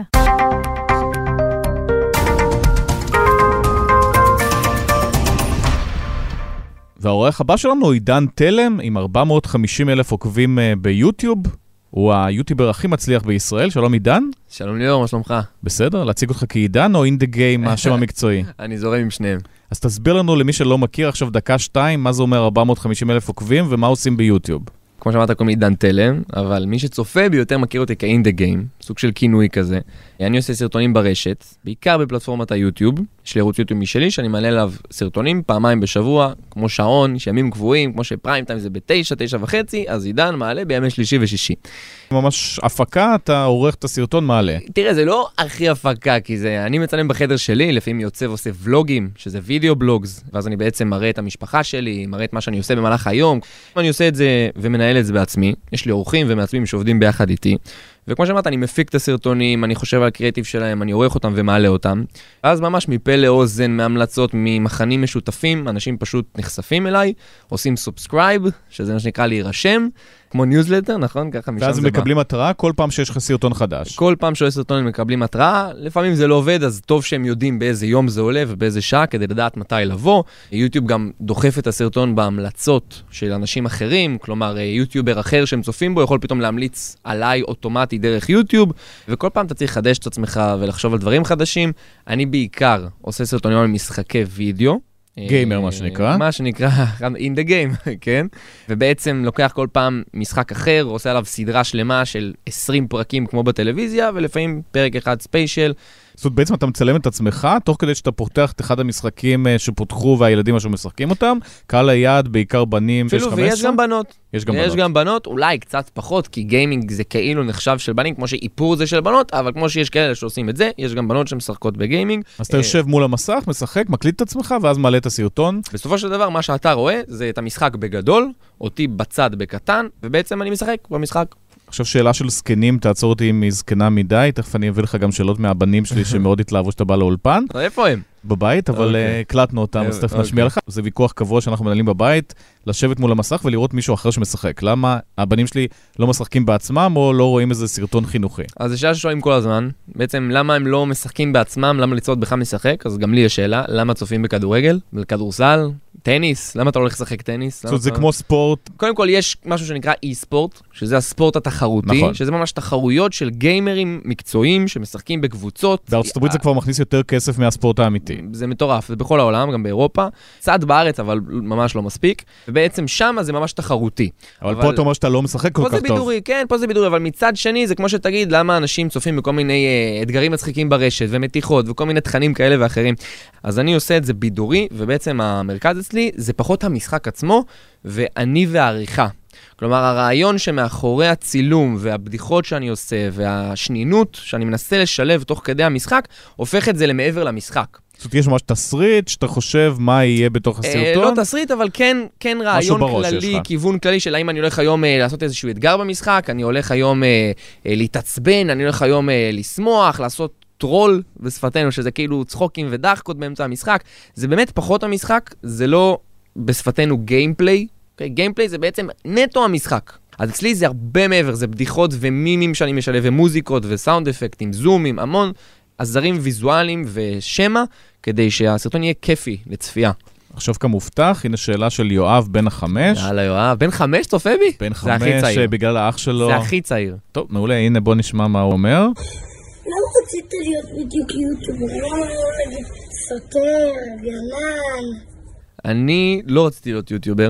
והעורך הבא שלנו הוא עידן תלם, עם 450,000 עוקבים ביוטיוב. הוא היוטיובר הכי מצליח בישראל. שלום עידן. שלום ליאור, מה שלומך? בסדר, להציג אותך כעידן או in the game, השם המקצועי? אני זורם עם שניהם. אז תסביר לנו למי שלא מכיר עכשיו דקה 2, מה זה אומר 450,000 עוקבים ומה עושים ביוטיוב. כמו שאמרת, קוראים לי עידן תלם, אבל מי שצופה ביותר מכיר אותי כ-in the game, סוג של כינוי כזה. אני עושה סרטונים ברשת, בעיקר בפלטפורמת היוטיוב. יש לי ערוץ יוטיוב משלי, שאני מעלה עליו סרטונים פעמיים בשבוע, כמו שעון, ימים קבועים, כמו שפריים טיים זה ב-9, 9:30, אז עידן מעלה בימי שלישי ושישי. ממש הפקה, אתה עורך את הסרטון מעלה. תראה, זה לא הכי הפקה, כי זה, אני מצלם בחדר שלי, לפעמים יוצא ועושה ולוגים, שזה וידאו בלוגס, ואז אני בעצם מראה את המשפחה שלי, מראה את מה שאני עושה במהלך היום. אני עושה את זה ומנהל את זה בעצמי. יש לי עורכים ומעצבים שעובדים ביחד איתי. וכמו שאמרת, אני מפיק את הסרטונים, אני חושב על הקריאטיב שלהם, אני עורך אותם ומעלה אותם. אז ממש מפה לאוזן, מהמלצות, ממחנים משותפים, אנשים פשוט נחשפים אליי, עושים סובסקרייב, שזה מה שנקרא להירשם, כמו ניוזלטר, נכון? ככה משם זה בא. ואז הם מקבלים התראה כל פעם שיש לך סרטון חדש. כל פעם שיש סרטון הם מקבלים התראה, לפעמים זה לא עובד, אז טוב שהם יודעים באיזה יום זה עולה ובאיזה שעה, כדי לדעת מתי לבוא. יוטיוב גם דוחף את הסרטון בהמלצות של אנשים אחרים, כלומר יוטיובר אחר שהם צופים בו, יכול פתאום להמליץ עליי אוטומטי דרך יוטיוב, וכל פעם אתה צריך לחדש את עצמך ולחשוב על דברים חדשים. אני בעיקר עושה סרטונים על משחקי וידאו, גיימר מה שנקרא. מה שנקרא, in the game, כן? ובעצם לוקח כל פעם משחק אחר, עושה עליו סדרה שלמה של 20 פרקים כמו בטלוויזיה, ולפעמים פרק אחד ספיישל. זאת אומרת, בעצם אתה מצלם את עצמך, תוך כדי שאתה פותח את אחד המשחקים שפותחו והילדים אשר משחקים אותם, קהל היעד, בעיקר בנים, אפילו, ויש גם בנות. יש גם בנות, אולי קצת פחות, כי גיימינג זה כאילו נחשב של בנים, כמו שאיפור זה של בנות, אבל כמו שיש כאלה שעושים את זה, יש גם בנות שמשחקות בגיימינג. אז אתה יושב מול המסך, משחק, מקליט את עצמך, ואז מעלה את הסרטון. בסופו של דבר, מה שאתה רואה, זה את המשחק בגדול, אותי בצד בקטן, ובעצם אני משחק במשחק. עכשיו שאלה של זקנים, תעצור אותי אם היא זקנה מדי, תכף אני אביא לך גם שאלות מהבנים שלי שמאוד התלהבו שאתה בא לאולפן. איפה הם? בבית, אבל הקלטנו אותם, אז תכף נשמיע לך. זה ויכוח קבוע שאנחנו מנהלים בבית, לשבת מול המסך ולראות מישהו אחר שמשחק. למה הבנים שלי לא משחקים בעצמם או לא רואים איזה סרטון חינוכי? אז זה שאלה ששואלים כל הזמן, בעצם למה הם לא משחקים בעצמם, למה לצפות בך משחק? אז גם לי יש שאלה, למה צופים בכדורגל, בכדורסל, טניס, למה אתה לא הולך לשחק טניס? זאת אומרת, זה כמו ספורט. קודם כל יש משהו שנקרא אי-ספורט, שזה הספורט התחרותי, שזה ממש תחרויות של גיימרים מקצועיים שמשחקים בקבוצות. בארצות הברית זה כבר מכניס יותר כסף מהספורט האמיתי. זה מטורף, זה בכל העולם, גם באירופה, קצת בארץ, אבל ממש לא מספיק, ובעצם שם זה ממש תחרותי. אבל פה אתה אומר שאתה לא משחק כל כך טוב. פה זה בידורי, כן, פה זה בידורי, אבל מצד שני זה כמו שתגיד, למה אנשים צופים בכל מיני אתגרים מצחיקים ברשת ומתיחות וכל מיני תכנים כאלה ואחרים. אז אני עושה את זה בידורי, ובעצם המרכז אצלי זה פחות המשחק עצמו, ואני והעריכה. כלומר, הרעיון שמאחורי הצילום והבדיחות שאני עושה והשנינות שאני מנסה לשלב תוך כדי המשחק, הופך את זה למעבר למשחק. זאת אומרת, יש ממש תסריט שאתה חושב מה יהיה בתוך הסרטון? לא תסריט, אבל כן רעיון כללי, כיוון כללי של האם אני הולך היום לעשות איזשהו אתגר במשחק, אני הולך היום להתעצבן, אני הולך היום לשמוח, לעשות טרול בשפתנו, שזה כאילו צחוקים ודחקות באמצע המשחק. זה באמת פחות המשחק, זה לא בשפתנו גיימפליי. גיימפליי זה בעצם נטו המשחק. אז אצלי זה הרבה מעבר, זה בדיחות ומימים שאני משלב, ומוזיקות וסאונד אפקטים, זומים, המון עזרים ויזואליים ושמה, כדי שהסרטון יהיה כיפי לצפייה. עכשיו כמובטח, הנה שאלה של יואב בן 5. יאללה יואב, בן 5 צופה בי? בן 5 בגלל האח שלו. זה הכי צעיר. טוב, מעולה, הנה בוא נשמע מה הוא אומר. למה רצית להיות בדיוק יוטיובר? למה לא נגיד סוטר, גנן? אני לא רציתי להיות יוטיובר,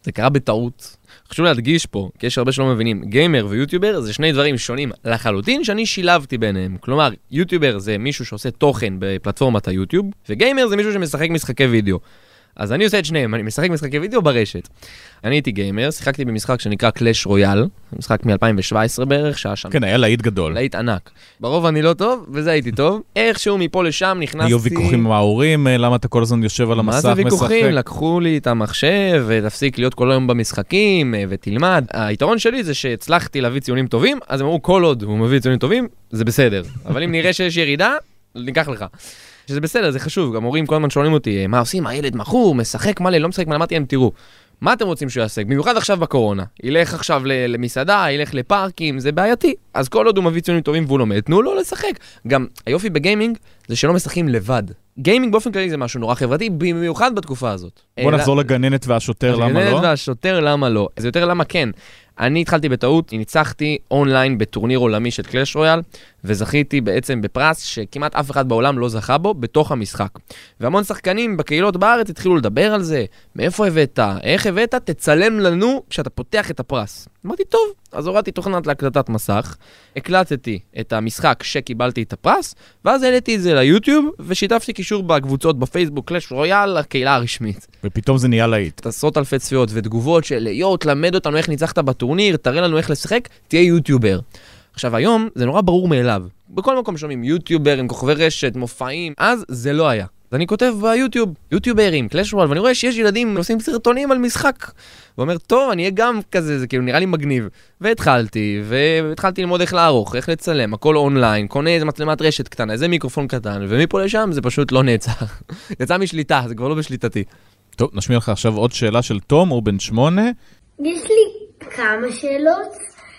זה קרה בטעות. חשוב להדגיש פה, כי יש הרבה שלא מבינים, גיימר ויוטיובר זה שני דברים שונים לחלוטין שאני שילבתי ביניהם. כלומר, יוטיובר זה מישהו שעושה תוכן בפלטפורמת היוטיוב, וגיימר זה מישהו שמשחק משחקי וידאו. אז אני עושה את שניהם, אני משחק משחקי וידאו ברשת. אני הייתי גיימר, שיחקתי במשחק שנקרא קלאש רויאל, משחק מ-2017 בערך, שעה שם. כן, היה להיט גדול. להיט ענק. ברוב אני לא טוב, וזה הייתי טוב. איכשהו מפה לשם נכנסתי... היו ויכוחים עם ההורים, למה אתה כל הזמן יושב על המסך, משחק? מה זה ויכוחים? לקחו לי את המחשב, ותפסיק להיות כל היום במשחקים, ותלמד. היתרון שלי זה שהצלחתי להביא ציונים טובים, אז הם אמרו, כל עוד הוא מביא ציונים טובים, זה בסדר. אבל אם נראה שיש ירידה, ניקח לך. שזה בסדר, זה חשוב. גם הורים כל הזמן שואלים אותי, מה עושים? הילד מכור, משחק מלא, לא משחק מלא, אמרתי להם, תראו, מה אתם רוצים שהוא יעשה? במיוחד עכשיו בקורונה. ילך עכשיו למסעדה, ילך לפארקים, זה בעייתי. אז כל עוד הוא מביא ציונים טובים והוא לומד, תנו לו לשחק. גם היופי בגיימינג זה שלא משחקים לבד. גיימינג באופן כללי זה משהו נורא חברתי, במיוחד בתקופה הזאת. בוא נחזור לגננת והשוטר, למה לא? הגננת והשוטר, למה לא? זה יותר למה כן. אני התחלתי בטעות, ניצחתי אונליין בטורניר עולמי של קלאש רויאל, וזכיתי בעצם בפרס שכמעט אף אחד בעולם לא זכה בו בתוך המשחק. והמון שחקנים בקהילות בארץ התחילו לדבר על זה, מאיפה הבאת, איך הבאת, תצלם לנו כשאתה פותח את הפרס. אמרתי, טוב, אז הורדתי תוכנת להקלטת מסך, הקלטתי את המשחק שקיבלתי את הפרס, ואז העליתי את זה ליוטיוב, ושיתפתי קישור בקבוצות בפייסבוק, קלאש רויאל, הקהילה הרשמית. ופתאום זה נהיה להיט. עשרות אלפי צפיות ותגובות של תלמד אותנו איך ניצחת בטורניר, תראה לנו איך לשחק, תהיה יוטיובר. עכשיו היום זה נורא ברור מאליו. בכל מקום שומעים יוטיובר עם כוכבי רשת, מופעים, אז זה לא היה. אז אני כותב ביוטיוב, יוטיוברים, קלאש רויאל, ואני רואה שיש ילדים עושים סרטונים על משחק. ואומר, טוב, אני אהיה גם כזה, זה כאילו נראה לי מגניב. והתחלתי ללמוד איך לערוך, איך לצלם, הכל אונליין, קונה איזה מצלמת רשת קטנה, איזה מיקרופון קטן, ומפה לשם זה פשוט לא נעצר. יצא משליטה, זה כבר לא בשליטתי. טוב, נשמיע לך עכשיו עוד שאלה של תום, הוא בן 8. יש לי כמה שאלות.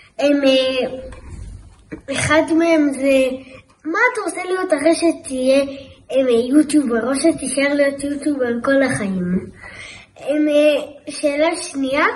אחד מהם זה, מה אתה רוצה להיות אחרי שתהיה יוטיובר, או שתישאר להיות יוטיובר כל החיים? שאלה שנייה,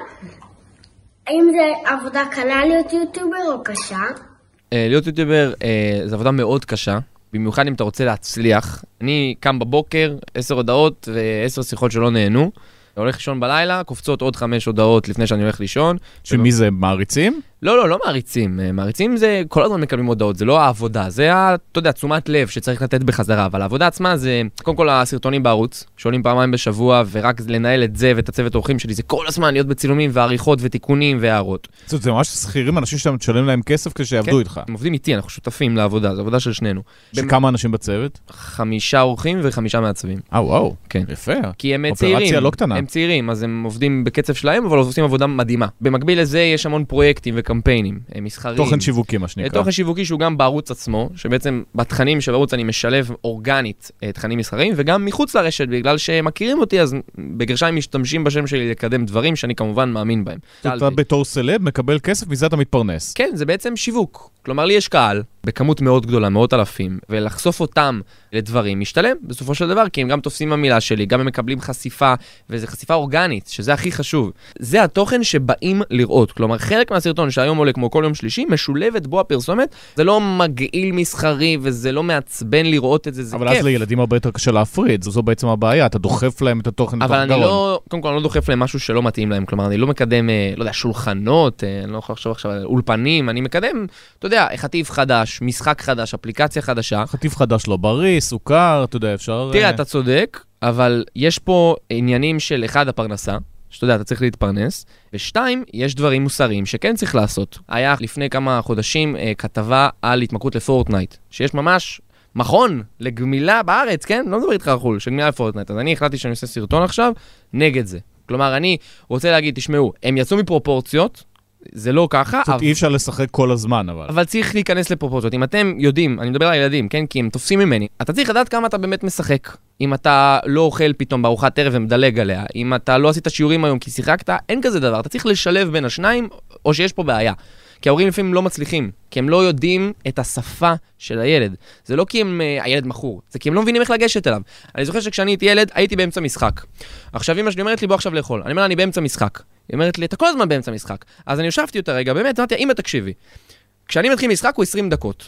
האם זה עבודה קלה להיות יוטיובר או קשה? להיות יוטיובר זה עבודה מאוד קשה, במיוחד אם אתה רוצה להצליח. אני קם בבוקר, 10 הודעות ו10 שיחות שלא נהנו. הולך לישון בלילה, קופצות עוד 5 הודעות לפני שאני הולך לישון. שמי זה, מעריצים? לא מעריצים. מעריצים זה, כל הזמן מקבלים הודעות, זה לא העבודה, זה אתה יודע, תשומת לב שצריך לתת בחזרה, אבל העבודה עצמה זה, קודם כל הסרטונים בערוץ, שעולים פעמיים בשבוע, ורק לנהל את זה ואת הצוות האורחים שלי, זה כל הזמן להיות בצילומים ועריכות ותיקונים והערות. זה ממש שכירים, אנשים שאתה משלם להם כסף כשיעבדו איתך. הם עובדים איתי, אנחנו שותפים לעבודה, זו עבודה של שנינו. שכמה אנשים בצוות? 5 אורחים ו5 מעצבים. וואו, כן. יפה. כי הם אופרציה לא קטנה. הם צעירים, אז הם עובדים בקצב שלהם, אבל עושים עבודה מדהימה. במקביל לזה יש המון פרויקטים וקמפיינים, מסחריים. תוכן שיווקי, מה שנקרא. תוכן שיווקי שהוא גם בערוץ עצמו, שבעצם בתכנים שבערוץ אני משלב אורגנית תכנים מסחריים, וגם מחוץ לרשת, בגלל שמכירים אותי, אז בגרשיים משתמשים בשם שלי לקדם דברים שאני כמובן מאמין בהם. אתה בתור סלב מקבל כסף, מזה אתה מתפרנס. כן, זה בעצם שיווק. כלומר, לי יש קהל בכמות מאוד גדולה, מאות אלפים, ולחשוף אותם לדברים משתלם בסופו של דבר, כי הם גם תופסים המילה שלי, גם הם מקבלים חשיפה, וזו חשיפה אורגנית, שזה הכי חשוב. זה התוכן שבאים לראות. כלומר, חלק מהסרטון שהיום עולה כמו כל יום שלישי, משולבת בו הפרסומת, זה לא מגעיל מסחרי, וזה לא מעצבן לראות את זה, זה כיף. אבל אז לילדים הרבה יותר קשה להפריד, זו בעצם הבעיה, אתה דוחף להם את התוכן. אבל אני לא, קודם כל, אני לא דוחף להם משהו שלא מתאים להם. כלומר, אני לא מקדם, לא יודע, שולחנות, אני לא יכול לחשוב עכשיו על אולפנים, אני מקדם, אתה יודע, חטיף חדש, משחק חדש, אפליקציה חדשה. חטיף חדש לא בריא, סוכר, אתה יודע, אפשר... תראה, אתה צודק, אבל יש פה עניינים של אחד, הפרנסה, שאתה יודע, אתה צריך להתפרנס, ושתיים, יש דברים מוסריים שכן צריך לעשות. היה לפני כמה חודשים כתבה על התמכרות לפורטנייט, שיש ממש מכון לגמילה בארץ, כן? לא מדבר איתך החול, של גמילה לפורטנייט. אז אני החלטתי שאני עושה סרטון עכשיו נגד זה. כלומר, אני רוצה להגיד, תשמעו, הם יצאו מפרופורציות, זה לא ככה. זאת אי אפשר לשחק כל הזמן, אבל. אבל צריך להיכנס לפרופורציות. אם אתם יודעים, אני מדבר על ילדים, כן? כי הם תופסים ממני. אתה צריך לדעת כמה אתה באמת משחק. אם אתה לא אוכל פתאום בארוחת ערב ומדלג עליה, אם אתה לא עשית שיעורים היום כי שיחקת, אין כזה דבר. אתה צריך לשלב בין השניים, או שיש פה בעיה. כי ההורים לפעמים לא מצליחים, כי הם לא יודעים את השפה של הילד. זה לא כי הילד מכור, זה כי הם לא מבינים איך לגשת אליו. אני זוכר שכשאני הייתי ילד, הייתי באמצע משחק. עכשיו אמא שלי אומרת לי, בוא עכשיו לאכול. אני אומר לה, אני באמצע משחק. היא אומרת לי, אתה כל הזמן באמצע משחק. אז אני יושבתי אותה רגע, באמת, אמרתי, אמא תקשיבי. כשאני מתחיל משחק הוא 20 דקות.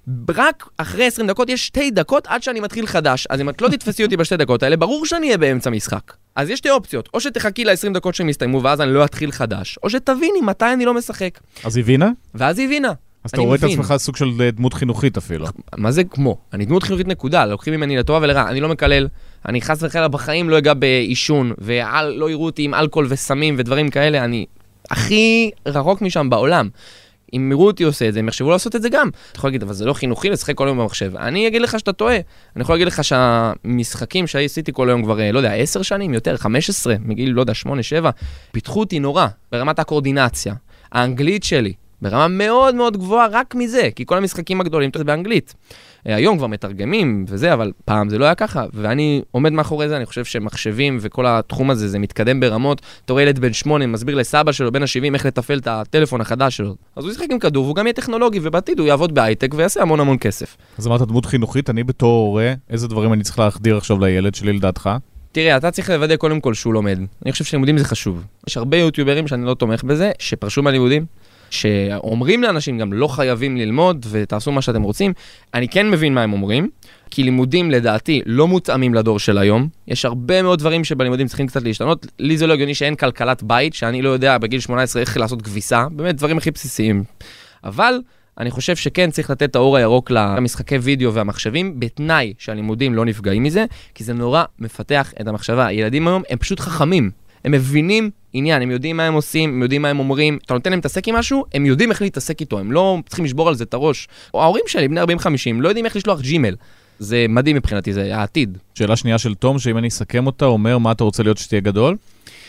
רק אחרי 20 דקות יש 2 דקות עד שאני מתחיל חדש. אז אם את לא תתפסי אותי ב2 דקות האלה, ברור שאני אהיה באמצע משחק. אז יש 2 אופציות, או שתחכי ל20 דקות שהם יסתיימו ואז אני לא אתחיל חדש, או שתביני מתי אני לא משחק. אז היא הבינה? ואז היא הבינה. אז אתה רואה את עצמך סוג של דמות חינוכית אפילו. מה זה כמו? אני דמות חינוכית נקודה, לוקחים ממני לטובה ולרע, אני לא מקלל, אני חס וחלילה בחיים לא אגע באישון, ולא יראו אותי עם אלכוהול וסמים ודברים כאלה, אני הכי רחוק משם בעולם. אם יראו אותי עושה את זה, הם יחשבו לעשות את זה גם. אתה יכול להגיד, אבל זה לא חינוכי לשחק כל היום במחשב. אני אגיד לך שאתה טועה. אני יכול להגיד לך שהמשחקים שעשיתי כל היום כבר, לא יודע, 10 שנים, יותר, 15, מגיל, לא יודע, 8, 7, פיתחו אותי נורא, ברמת הקואורדינציה. האנגלית שלי, ברמה מאוד מאוד גבוהה רק מזה, כי כל המשחקים הגדולים זה באנגלית. היום כבר מתרגמים וזה, אבל פעם זה לא היה ככה, ואני עומד מאחורי זה, אני חושב שמחשבים וכל התחום הזה, זה מתקדם ברמות. תור ילד בן 8 מסביר לסבא שלו, בן ה-70, איך לתפעל את הטלפון החדש שלו. אז הוא ישחק עם כדור, והוא גם יהיה טכנולוגי, ובעתיד הוא יעבוד בהייטק ויעשה המון המון כסף. אז אמרת דמות חינוכית, אני בתור הורה, איזה דברים אני צריך להחדיר עכשיו לילד שלי לדעתך? תראה, אתה צריך לוודא קודם כל שהוא לומד. אני חושב שלימודים זה חשוב. יש הרבה יוטיוברים שאני לא תומך בזה, שפרשו מהלימודים, שאומרים לאנשים גם לא חייבים ללמוד ותעשו מה שאתם רוצים. אני כן מבין מה הם אומרים, כי לימודים לדעתי לא מותאמים לדור של היום. יש הרבה מאוד דברים שבלימודים צריכים קצת להשתנות. לי זה לא הגיוני שאין כלכלת בית, שאני לא יודע בגיל 18 איך לעשות כביסה, באמת דברים הכי בסיסיים. אבל אני חושב שכן צריך לתת את האור הירוק למשחקי וידאו והמחשבים, בתנאי שהלימודים לא נפגעים מזה, כי זה נורא מפתח את המחשבה. הילדים היום הם פשוט חכמים. הם מבינים עניין, הם יודעים מה הם עושים, הם יודעים מה הם אומרים. אתה נותן להם להתעסק עם משהו, הם יודעים איך להתעסק איתו, הם לא צריכים לשבור על זה את הראש. ההורים שלי, בני 40-50, לא יודעים איך לשלוח ג'ימל. זה מדהים מבחינתי, זה העתיד. שאלה שנייה של תום, שאם אני אסכם אותה, אומר מה אתה רוצה להיות שתהיה גדול?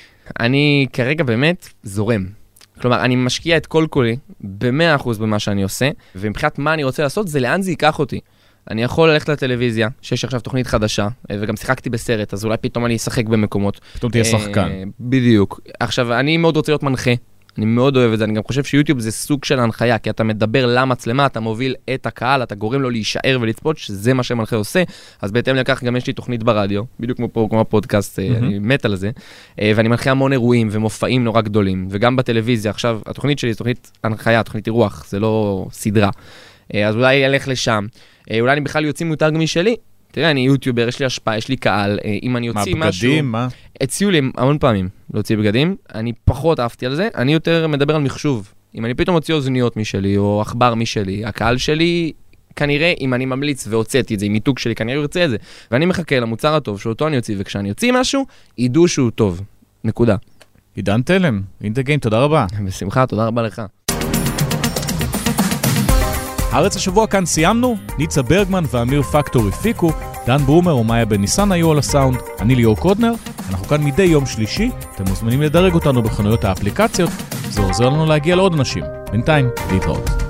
אני כרגע באמת זורם. כלומר, אני משקיע את כל כולי ב100% במה שאני עושה, ומבחינת מה אני רוצה לעשות, זה לאן זה ייקח אותי. אני יכול ללכת לטלוויזיה, שיש עכשיו תוכנית חדשה, וגם שיחקתי בסרט, אז אולי פתאום אני אשחק במקומות. פתאום תהיה שחקן. בדיוק. עכשיו, אני מאוד רוצה להיות מנחה, אני מאוד אוהב את זה, אני גם חושב שיוטיוב זה סוג של הנחיה, כי אתה מדבר למצלמה, אתה מוביל את הקהל, אתה גורם לו להישאר ולצפות, שזה מה שמנחה עושה, אז בהתאם לכך גם יש לי תוכנית ברדיו, בדיוק כמו הפודקאסט, אני מת על זה, ואני מנחה המון אירועים ומופעים נורא גדולים, וגם בטלוויזיה, עכשיו, התוכנית שלי היא תוכנית הנחיה, תוכנית אירוח, זה לא סדרה. אז אולי ילך לשם. אולי אני בכלל יוצאים מותג משלי. תראה, אני יוטיובר, יש לי השפעה, יש לי קהל. אם אני יוציא משהו... בגדים, מה? הציעו לי המון פעמים להוציא בגדים. אני פחות אהבתי על זה. אני יותר מדבר על מחשוב. אם אני פתאום מוציא אוזניות משלי, או אכבר משלי, הקהל שלי, כנראה, אם אני ממליץ והוצאתי את זה, עם מיתוג שלי, כנראה ירצה את זה. ואני מחכה למוצר הטוב שאותו אני יוציא, וכשאני יוציא משהו, ידעו שהוא טוב. נקודה. עידן תלם, In the Game, תודה רבה. בשמחה, תודה רבה לך. הארץ השבוע כאן סיימנו, ניצה ברגמן ואמיר פקטור הפיקו, דן ברומר ומאיה בן ניסן היו על הסאונד, אני ליאור קודנר, אנחנו כאן מדי יום שלישי, אתם מוזמנים לדרג אותנו בחנויות האפליקציות, זה עוזר לנו להגיע לעוד אנשים, בינתיים להתראות.